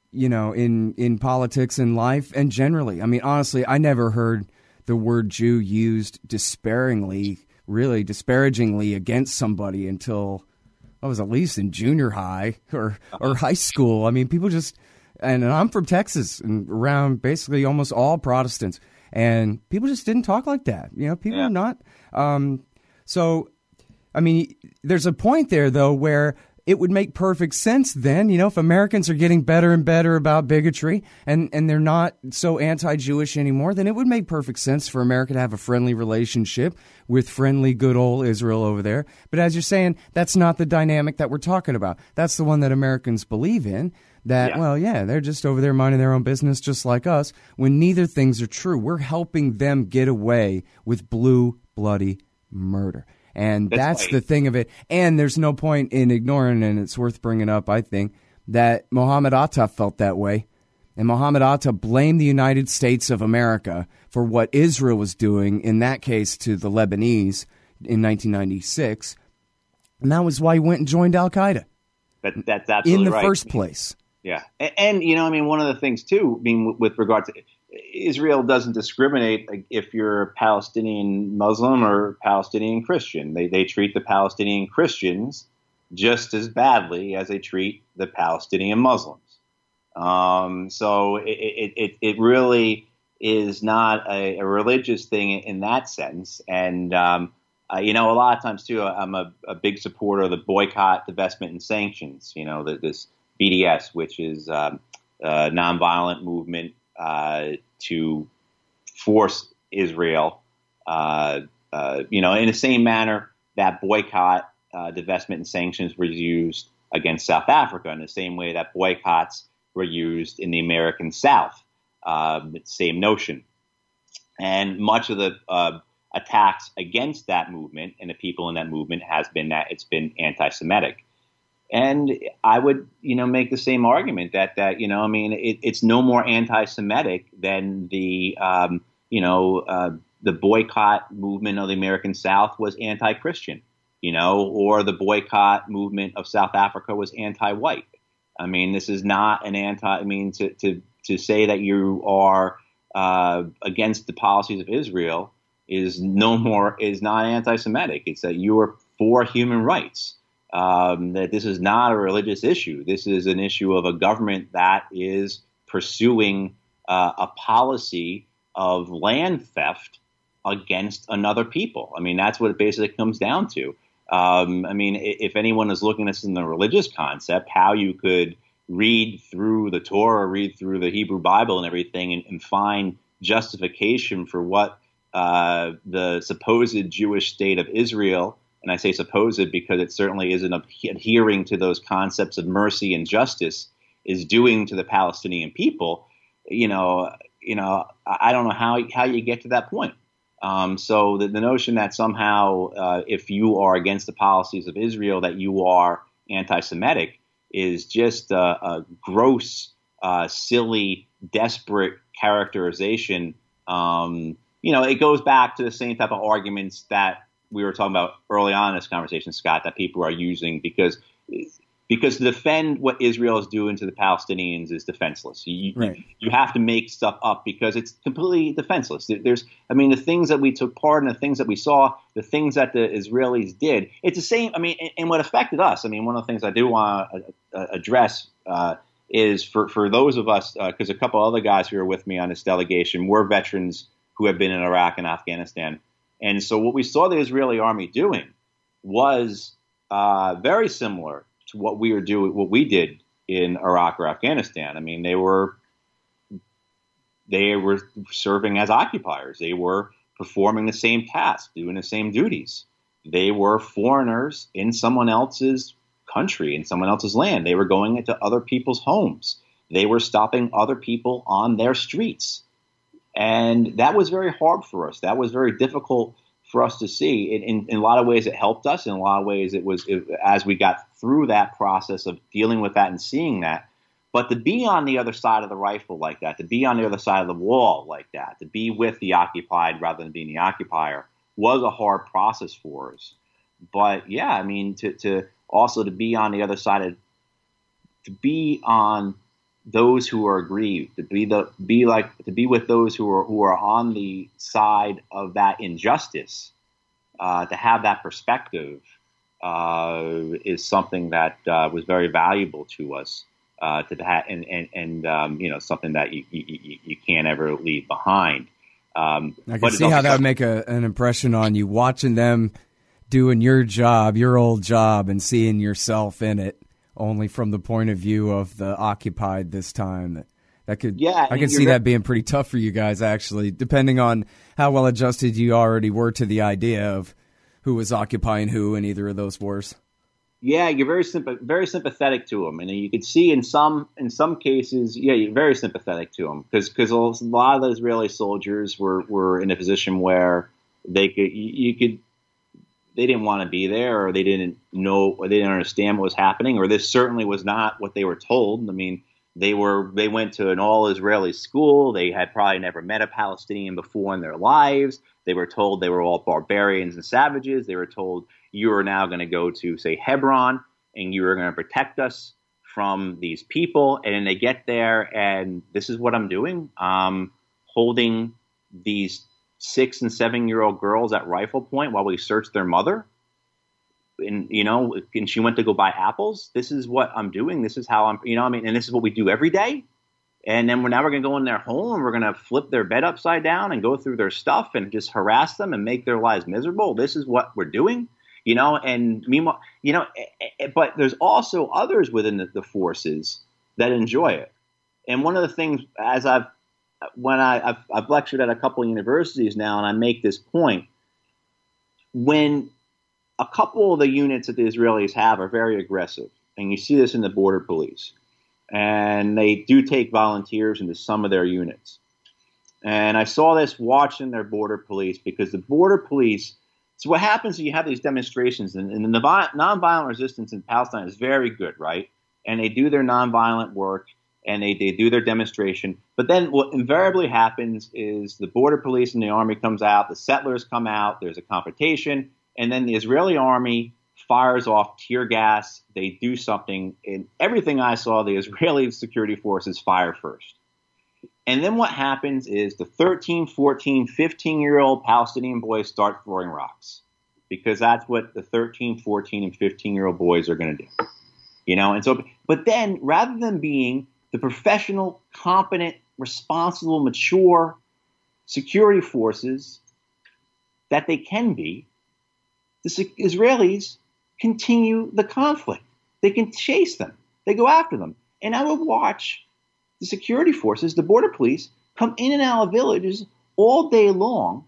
Speaker 2: you know, in, in politics and life and generally. I mean, honestly, I never heard the word Jew used despairingly, really disparagingly against somebody until I was at least in junior high or, or high school. I mean, people just, and, and I'm from Texas and around basically almost all Protestants, and people just didn't talk like that. You know, people
Speaker 3: yeah.
Speaker 2: are not. Um, so, I mean, there's a point there, though, where it would make perfect sense then, you know, if Americans are getting better and better about bigotry and, and they're not so anti-Jewish anymore, then it would make perfect sense for America to have a friendly relationship with friendly, good old Israel over there. But as you're saying, that's not the dynamic that we're talking about. That's the one that Americans believe in, that, yeah. well, yeah, they're just over there minding their own business just like us, when neither things are true. We're helping them get away with blue, bloody murder. And that's, that's the thing of it. And there's no point in ignoring, and it's worth bringing up, I think, that Mohammed Atta felt that way. And Mohammed Atta blamed the United States of America for what Israel was doing, in that case to the Lebanese in nineteen ninety-six. And that was why he went and joined Al-Qaeda.
Speaker 3: That, that's absolutely
Speaker 2: in the
Speaker 3: right.
Speaker 2: first place.
Speaker 3: Yeah. And, and, you know, I mean, one of the things, too, I mean, with regard to Israel doesn't discriminate if you're a Palestinian Muslim or Palestinian Christian. They they treat the Palestinian Christians just as badly as they treat the Palestinian Muslims. Um, so it, it, it, it really is not a, a religious thing in that sense. And, um, uh, you know, a lot of times, too, I'm a, a big supporter of the boycott, divestment, and sanctions, you know, the, this B D S, which is um, a nonviolent movement Uh, to force Israel, uh, uh, you know, in the same manner that boycott, uh, divestment, and sanctions were used against South Africa, in the same way that boycotts were used in the American South. Um, same notion. And much of the uh, attacks against that movement and the people in that movement has been that it's been anti-Semitic. And I would, you know, make the same argument that, that you know, I mean, it, it's no more anti-Semitic than the, um, you know, uh, the boycott movement of the American South was anti-Christian, you know, or the boycott movement of South Africa was anti-white. I mean, this is not an anti, I mean, to, to, to say that you are uh, against the policies of Israel is no more, is not anti-Semitic. It's that you are for human rights. Um, that this is not a religious issue. This is an issue of a government that is pursuing uh, a policy of land theft against another people. I mean, that's what it basically comes down to. Um, I mean, if anyone is looking at this in the religious concept, how you could read through the Torah, read through the Hebrew Bible and everything and, and find justification for what uh, the supposed Jewish state of Israel, and I say supposed because it certainly isn't adhering to those concepts of mercy and justice, is doing to the Palestinian people, you know, you know, I don't know how how you get to that point. Um, so the, the notion that somehow uh, if you are against the policies of Israel that you are anti-Semitic is just a, a gross, uh, silly, desperate characterization. Um, you know, it goes back to the same type of arguments that we were talking about early on in this conversation, Scott, that people are using because because to defend what Israel is doing to the Palestinians is defenseless. You,
Speaker 2: right.
Speaker 3: you, you have to make stuff up because it's completely defenseless. There's, I mean, the things that we took part in, the things that we saw, the things that the Israelis did, it's the same. I mean, and, and what affected us, I mean, one of the things I do want to uh, address uh, is for, for those of us, because uh, a couple other guys who are with me on this delegation were veterans who have been in Iraq and Afghanistan. And so what we saw the Israeli army doing was uh, very similar to what we were doing, what we did in Iraq or Afghanistan. I mean, they were they were serving as occupiers. They were performing the same tasks, doing the same duties. They were foreigners in someone else's country, in someone else's land. They were going into other people's homes. They were stopping other people on their streets. And that was very hard for us. That was very difficult for us to see. In, in, in a lot of ways, it helped us. In a lot of ways, it was it, as we got through that process of dealing with that and seeing that. But to be on the other side of the rifle like that, to be on the other side of the wall like that, to be with the occupied rather than being the occupier was a hard process for us. But yeah, I mean, to, to also to be on the other side of, to be on those who are aggrieved, to be the be like to be with those who are who are on the side of that injustice, uh, to have that perspective uh, is something that uh, was very valuable to us. Uh, to ha- and and and um, you know, something that you, you you can't ever leave behind. Um,
Speaker 2: I can see how that would make a, an impression on you, watching them doing your job, your old job, and seeing yourself in it, only from the point of view of the occupied this time. That, that could,
Speaker 3: yeah,
Speaker 2: I can see that being pretty tough for you guys, actually, depending on how well adjusted you already were to the idea of who was occupying who in either of those wars.
Speaker 3: Yeah, you're very symp- very sympathetic to them, and you could see in some in some cases, yeah, you're very sympathetic to them because because a lot of the Israeli soldiers were, were in a position where they could you, you could they didn't want to be there, or they didn't know, or they didn't understand what was happening, or this certainly was not what they were told. I mean, they were they went to an all-Israeli school. They had probably never met a Palestinian before in their lives. They were told they were all barbarians and savages. They were told, you are now going to go to, say, Hebron, and you are going to protect us from these people. And then they get there, and this is what I'm doing. Um, holding these six and seven-year-old girls at rifle point while we search their mother. And, you know, and she went to go buy apples. This is what I'm doing. This is how I'm, you know, I mean, and this is what we do every day. And then we're now we're going to go in their home and we're going to flip their bed upside down and go through their stuff and just harass them and make their lives miserable. This is what we're doing, you know, and meanwhile, you know, but there's also others within the, the forces that enjoy it. And one of the things, as I've, when I, I've, I've lectured at a couple of universities now, and I make this point, when a couple of the units that the Israelis have are very aggressive, and you see this in the border police, and they do take volunteers into some of their units. And I saw this watching their border police, because the border police, so what happens is you have these demonstrations, and, and the nonviolent resistance in Palestine is very good, right? And they do their nonviolent work, and they, they do their demonstration. But then what invariably happens is the border police and the army comes out, the settlers come out, there's a confrontation, and then the Israeli army fires off tear gas. They do something. In everything I saw, the Israeli security forces fire first. And then what happens is the thirteen, fourteen, fifteen-year-old Palestinian boys start throwing rocks, because that's what the thirteen, fourteen, and fifteen-year-old boys are going to do. You know, and so, but then rather than being the professional, competent, responsible, mature security forces that they can be, the Israelis continue the conflict. They can chase them. They go after them. And I would watch the security forces, the border police, come in and out of villages all day long,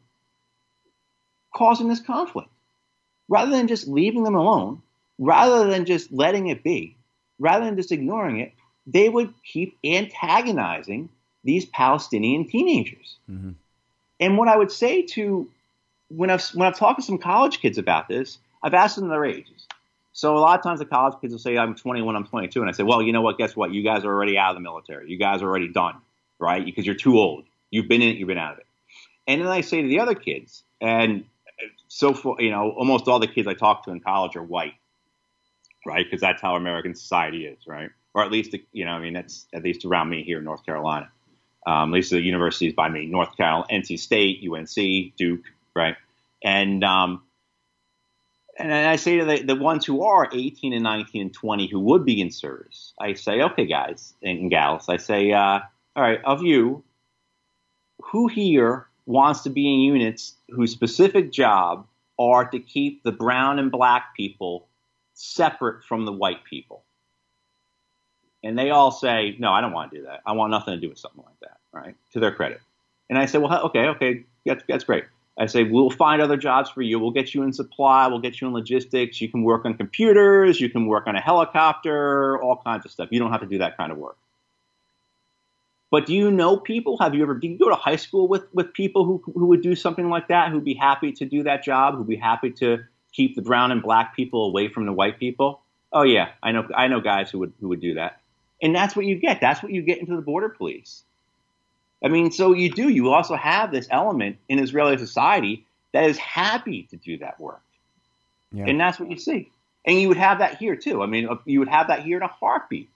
Speaker 3: causing this conflict. Rather than just leaving them alone, rather than just letting it be, rather than just ignoring it, they would keep antagonizing these Palestinian teenagers. Mm-hmm. And what I would say to, when I've, when I've talked to some college kids about this, I've asked them their ages. So a lot of times the college kids will say, I'm twenty-one, I'm twenty-two. And I say, well, you know what? Guess what? You guys are already out of the military. You guys are already done, right? Because you're too old. You've been in it. You've been out of it. And then I say to the other kids, and so for, you know, almost all the kids I talk to in college are white, right? Because that's how American society is, right? Or at least, you know, I mean, that's at least around me here in North Carolina. Um, at least the universities by me, North Carolina, N C State, U N C, Duke, right? And um, and I say to the, the ones who are eighteen and nineteen and twenty who would be in service, I say, okay, guys and gals, I say, uh, all right, of you, who here wants to be in units whose specific job are to keep the brown and black people separate from the white people? And they all say, no, I don't want to do that. I want nothing to do with something like that, right? To their credit. And I say, well, okay, okay, that's, that's great. I say, we'll find other jobs for you. We'll get you in supply. We'll get you in logistics. You can work on computers. You can work on a helicopter, all kinds of stuff. You don't have to do that kind of work. But do you know people? Have you ever, did you go to high school with, with people who, who would do something like that, who'd be happy to do that job, who'd be happy to keep the brown and black people away from the white people? Oh, yeah, I know I know guys who would who would do that. And that's what you get. That's what you get into the border police. I mean, so you do. You also have this element in Israeli society that is happy to do that work. Yeah. And that's what you see. And you would have that here, too. I mean, you would have that here in a heartbeat.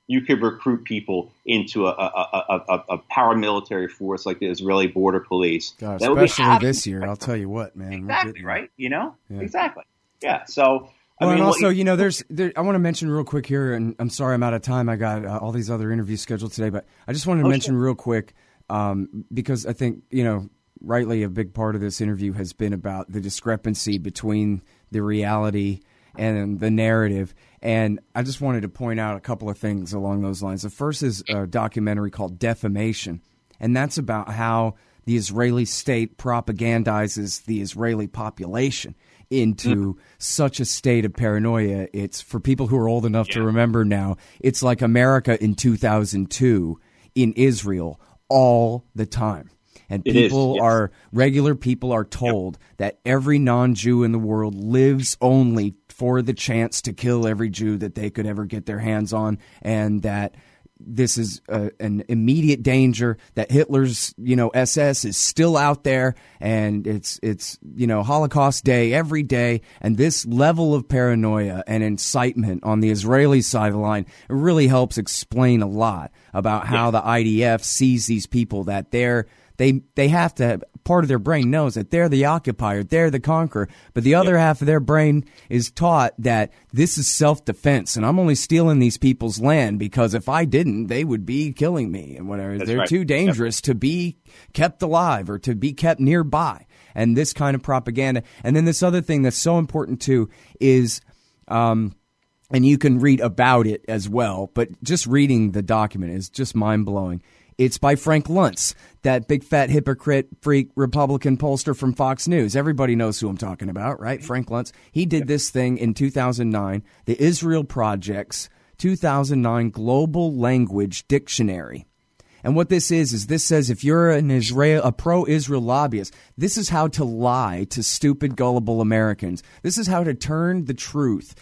Speaker 3: you could recruit people into a, a, a, a, a paramilitary force like the Israeli border police.
Speaker 2: God,
Speaker 3: that
Speaker 2: especially
Speaker 3: would be
Speaker 2: this year, I'll tell you what, man.
Speaker 3: Exactly, right? You know?
Speaker 2: Yeah.
Speaker 3: Exactly. Yeah. So, I
Speaker 2: well,
Speaker 3: mean,
Speaker 2: and also,
Speaker 3: what,
Speaker 2: you know, there's, there, I want to mention real quick here, and I'm sorry I'm out of time. I got uh, all these other interviews scheduled today, but I just wanted to
Speaker 3: oh,
Speaker 2: mention
Speaker 3: sure.
Speaker 2: real quick, um, because I think, you know, rightly a big part of this interview has been about the discrepancy between the reality and the narrative. And I just wanted to point out a couple of things along those lines. The first is a documentary called Defamation, and that's about how the Israeli state propagandizes the Israeli population into mm. such a state of paranoia. It's, for people who are old enough yeah. to remember now, it's like America in two thousand two in Israel all the time. And people yes. are, regular people are told yep. that every non-Jew in the world lives only for the chance to kill every Jew that they could ever get their hands on, and that this is a, an immediate danger, that Hitler's, you know, S S is still out there, and it's, it's, you know, Holocaust Day every day. And this level of paranoia and incitement on the Israeli side of the line really helps explain a lot about how yeah. the I D F sees these people, that they're, They they have to, part of their brain knows that they're the occupier, they're the conqueror, but the other yep. half of their brain is taught that this is self-defense, and I'm only stealing these people's land because if I didn't, they would be killing me and whatever. That's they're right. too dangerous yep. to be kept alive or to be kept nearby, and this kind of propaganda. And then this other thing that's so important too is, um, and you can read about it as well, but just reading the document is just mind-blowing. It's by Frank Luntz, that big fat hypocrite freak Republican pollster from Fox News. Everybody knows who I'm talking about, right? Frank Luntz. He did this thing in two thousand nine, the Israel Project's two thousand nine Global Language Dictionary. And what this is, is this says if you're an Israel, a pro-Israel lobbyist, this is how to lie to stupid, gullible Americans. This is how to turn the truth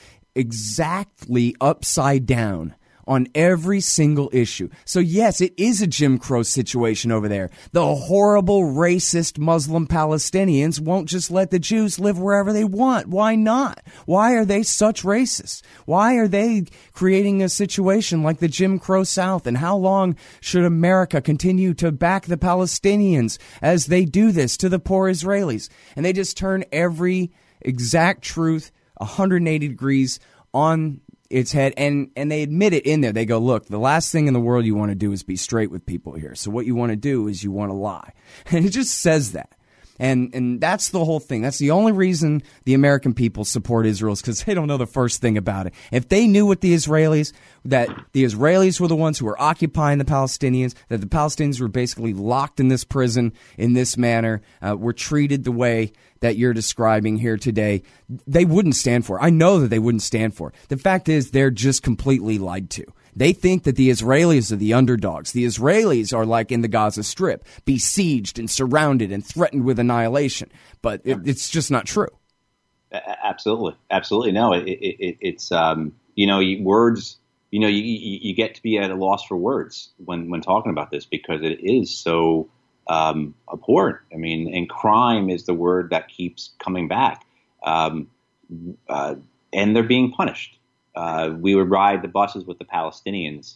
Speaker 2: exactly upside down on every single issue. So yes, it is a Jim Crow situation over there. The horrible, racist Muslim Palestinians won't just let the Jews live wherever they want. Why not? Why are they such racists? Why are they creating a situation like the Jim Crow South? And how long should America continue to back the Palestinians as they do this to the poor Israelis? And they just turn every exact truth one hundred eighty degrees on its head, and and they admit it in there. They go, look, the last thing in the world you want to do is be straight with people here. So what you want to do is you want to lie. And it just says that. And and that's the whole thing. That's the only reason the American people support Israel, is because they don't know the first thing about it. If they knew what the Israelis, that the Israelis were the ones who were occupying the Palestinians, that the Palestinians were basically locked in this prison in this manner, uh, were treated the way that you're describing here today, they wouldn't stand for it. I know that they wouldn't stand for it. The fact is, they're just completely lied to. They think that the Israelis are the underdogs. The Israelis are like in the Gaza Strip, besieged and surrounded and threatened with annihilation. But it, it's just not true.
Speaker 3: Absolutely. Absolutely. No, it, it, it's, um, you know, words, you know, you, you get to be at a loss for words when, when talking about this, because it is so um, abhorrent. I mean, and crime is the word that keeps coming back. Um, uh, and they're being punished. Uh, we would ride the buses with the Palestinians,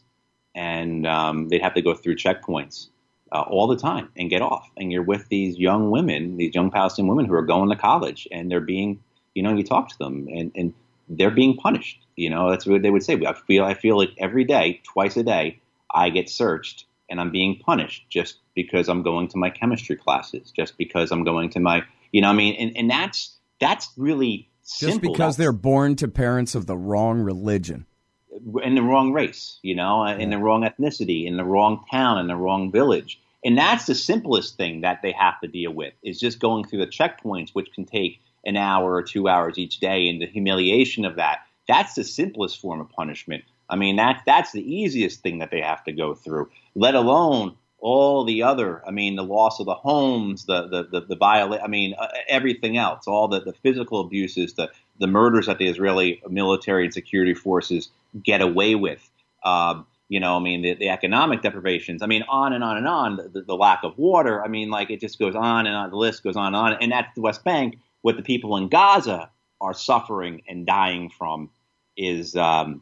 Speaker 3: and um, they'd have to go through checkpoints uh, all the time and get off. And you're with these young women, these young Palestinian women who are going to college, and they're being, you know, you talk to them, and, and they're being punished. You know, that's what they would say. I feel, I feel like every day, twice a day, I get searched, and I'm being punished just because I'm going to my chemistry classes, just because I'm going to my, you know, I mean, and, and that's that's really.
Speaker 2: Simple. Just because they're born to parents of the wrong religion.
Speaker 3: In the wrong race, you know, in yeah. the wrong ethnicity, in the wrong town, in the wrong village. And that's the simplest thing that they have to deal with, is just going through the checkpoints, which can take an hour or two hours each day, and the humiliation of that. That's the simplest form of punishment. I mean, that, that's the easiest thing that they have to go through, let alone all the other, I mean, the loss of the homes, the the the, the viola- I mean, uh, everything else, all the, the physical abuses, the the murders that the Israeli military and security forces get away with. Uh, you know, I mean, the, the economic deprivations. I mean, on and on and on. The, the lack of water. I mean, like, it just goes on and on. The list goes on and on. And at the West Bank, what the people in Gaza are suffering and dying from is um,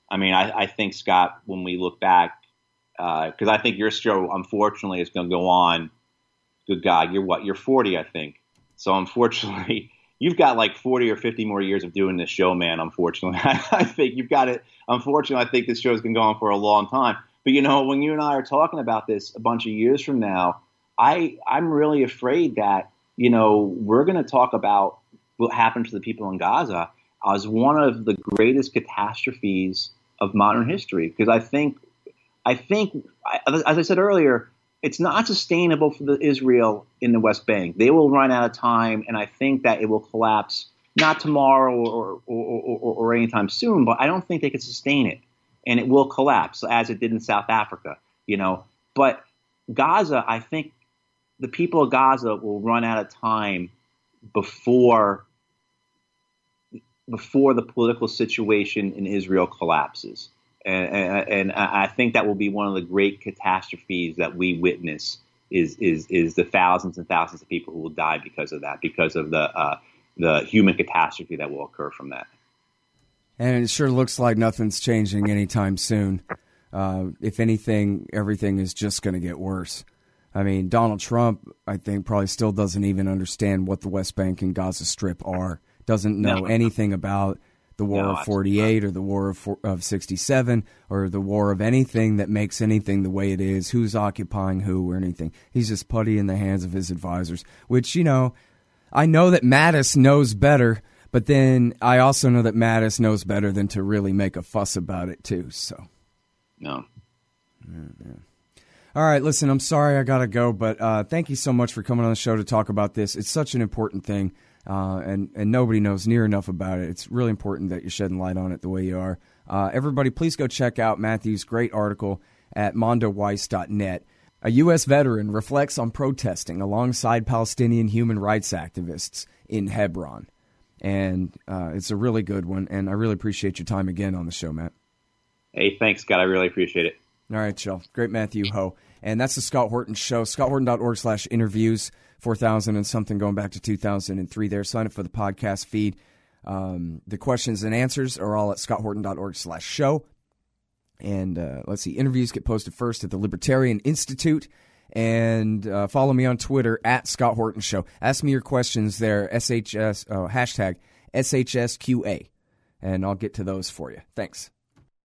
Speaker 3: I mean, I, I think, Scott, when we look back, because uh, I think your show, unfortunately, is going to go on. Good God, you're what? You're forty, I think. So unfortunately, you've got like forty or fifty more years of doing this show, man. Unfortunately, I think you've got it. Unfortunately, I think this show's been going for a long time. But, you know, when you and I are talking about this a bunch of years from now, I, I'm really afraid that, you know, we're going to talk about what happened to the people in Gaza as one of the greatest catastrophes of modern history. Because I think, I think, as I said earlier, it's not sustainable for the Israel in the West Bank. They will run out of time, and I think that it will collapse not tomorrow or or, or, or, or anytime soon. But I don't think they can sustain it, and it will collapse as it did in South Africa. You know, but Gaza, I think the people of Gaza will run out of time before before the political situation in Israel collapses. And, and, and I think that will be one of the great catastrophes that we witness is is is the thousands and thousands of people who will die because of that, because of the uh, the human catastrophe that will occur from that.
Speaker 2: And it sure looks like nothing's changing anytime soon. Uh, if anything, everything is just going to get worse. I mean, Donald Trump, I think, probably still doesn't even understand what the West Bank and Gaza Strip are. Doesn't know no. anything about the War
Speaker 3: no,
Speaker 2: of forty-eight or the War of, of sixty-seven or the war of anything that makes anything the way it is, who's occupying who or anything. He's just putty in the hands of his advisors, which, you know, I know that Mattis knows better, but then I also know that Mattis knows better than to really make a fuss about it, too. So,
Speaker 3: no.
Speaker 2: Yeah, yeah. All right, listen, I'm sorry I got to go, but uh, thank you so much for coming on the show to talk about this. It's such an important thing. Uh, and, and nobody knows near enough about it. It's really important that you're shedding light on it the way you are. Uh, everybody, please go check out Matthew's great article at mondo weiss dot net. A U S veteran reflects on protesting alongside Palestinian human rights activists in Hebron. And uh, it's a really good one, and I really appreciate your time again on the show, Matt.
Speaker 3: Hey, thanks, Scott. I really appreciate it.
Speaker 2: All right, Joe. Great Matthew Ho. And that's the Scott Horton Show, scott horton dot org slash interviews. four thousand and something going back to two thousand three there. Sign up for the podcast feed. Um, the questions and answers are all at scott horton dot org slash show. And uh, let's see, interviews get posted first at the Libertarian Institute. And uh, follow me on Twitter at Scott Horton Show. Ask me your questions there, S H S, oh, hashtag S H S Q A. And I'll get to those for you. Thanks.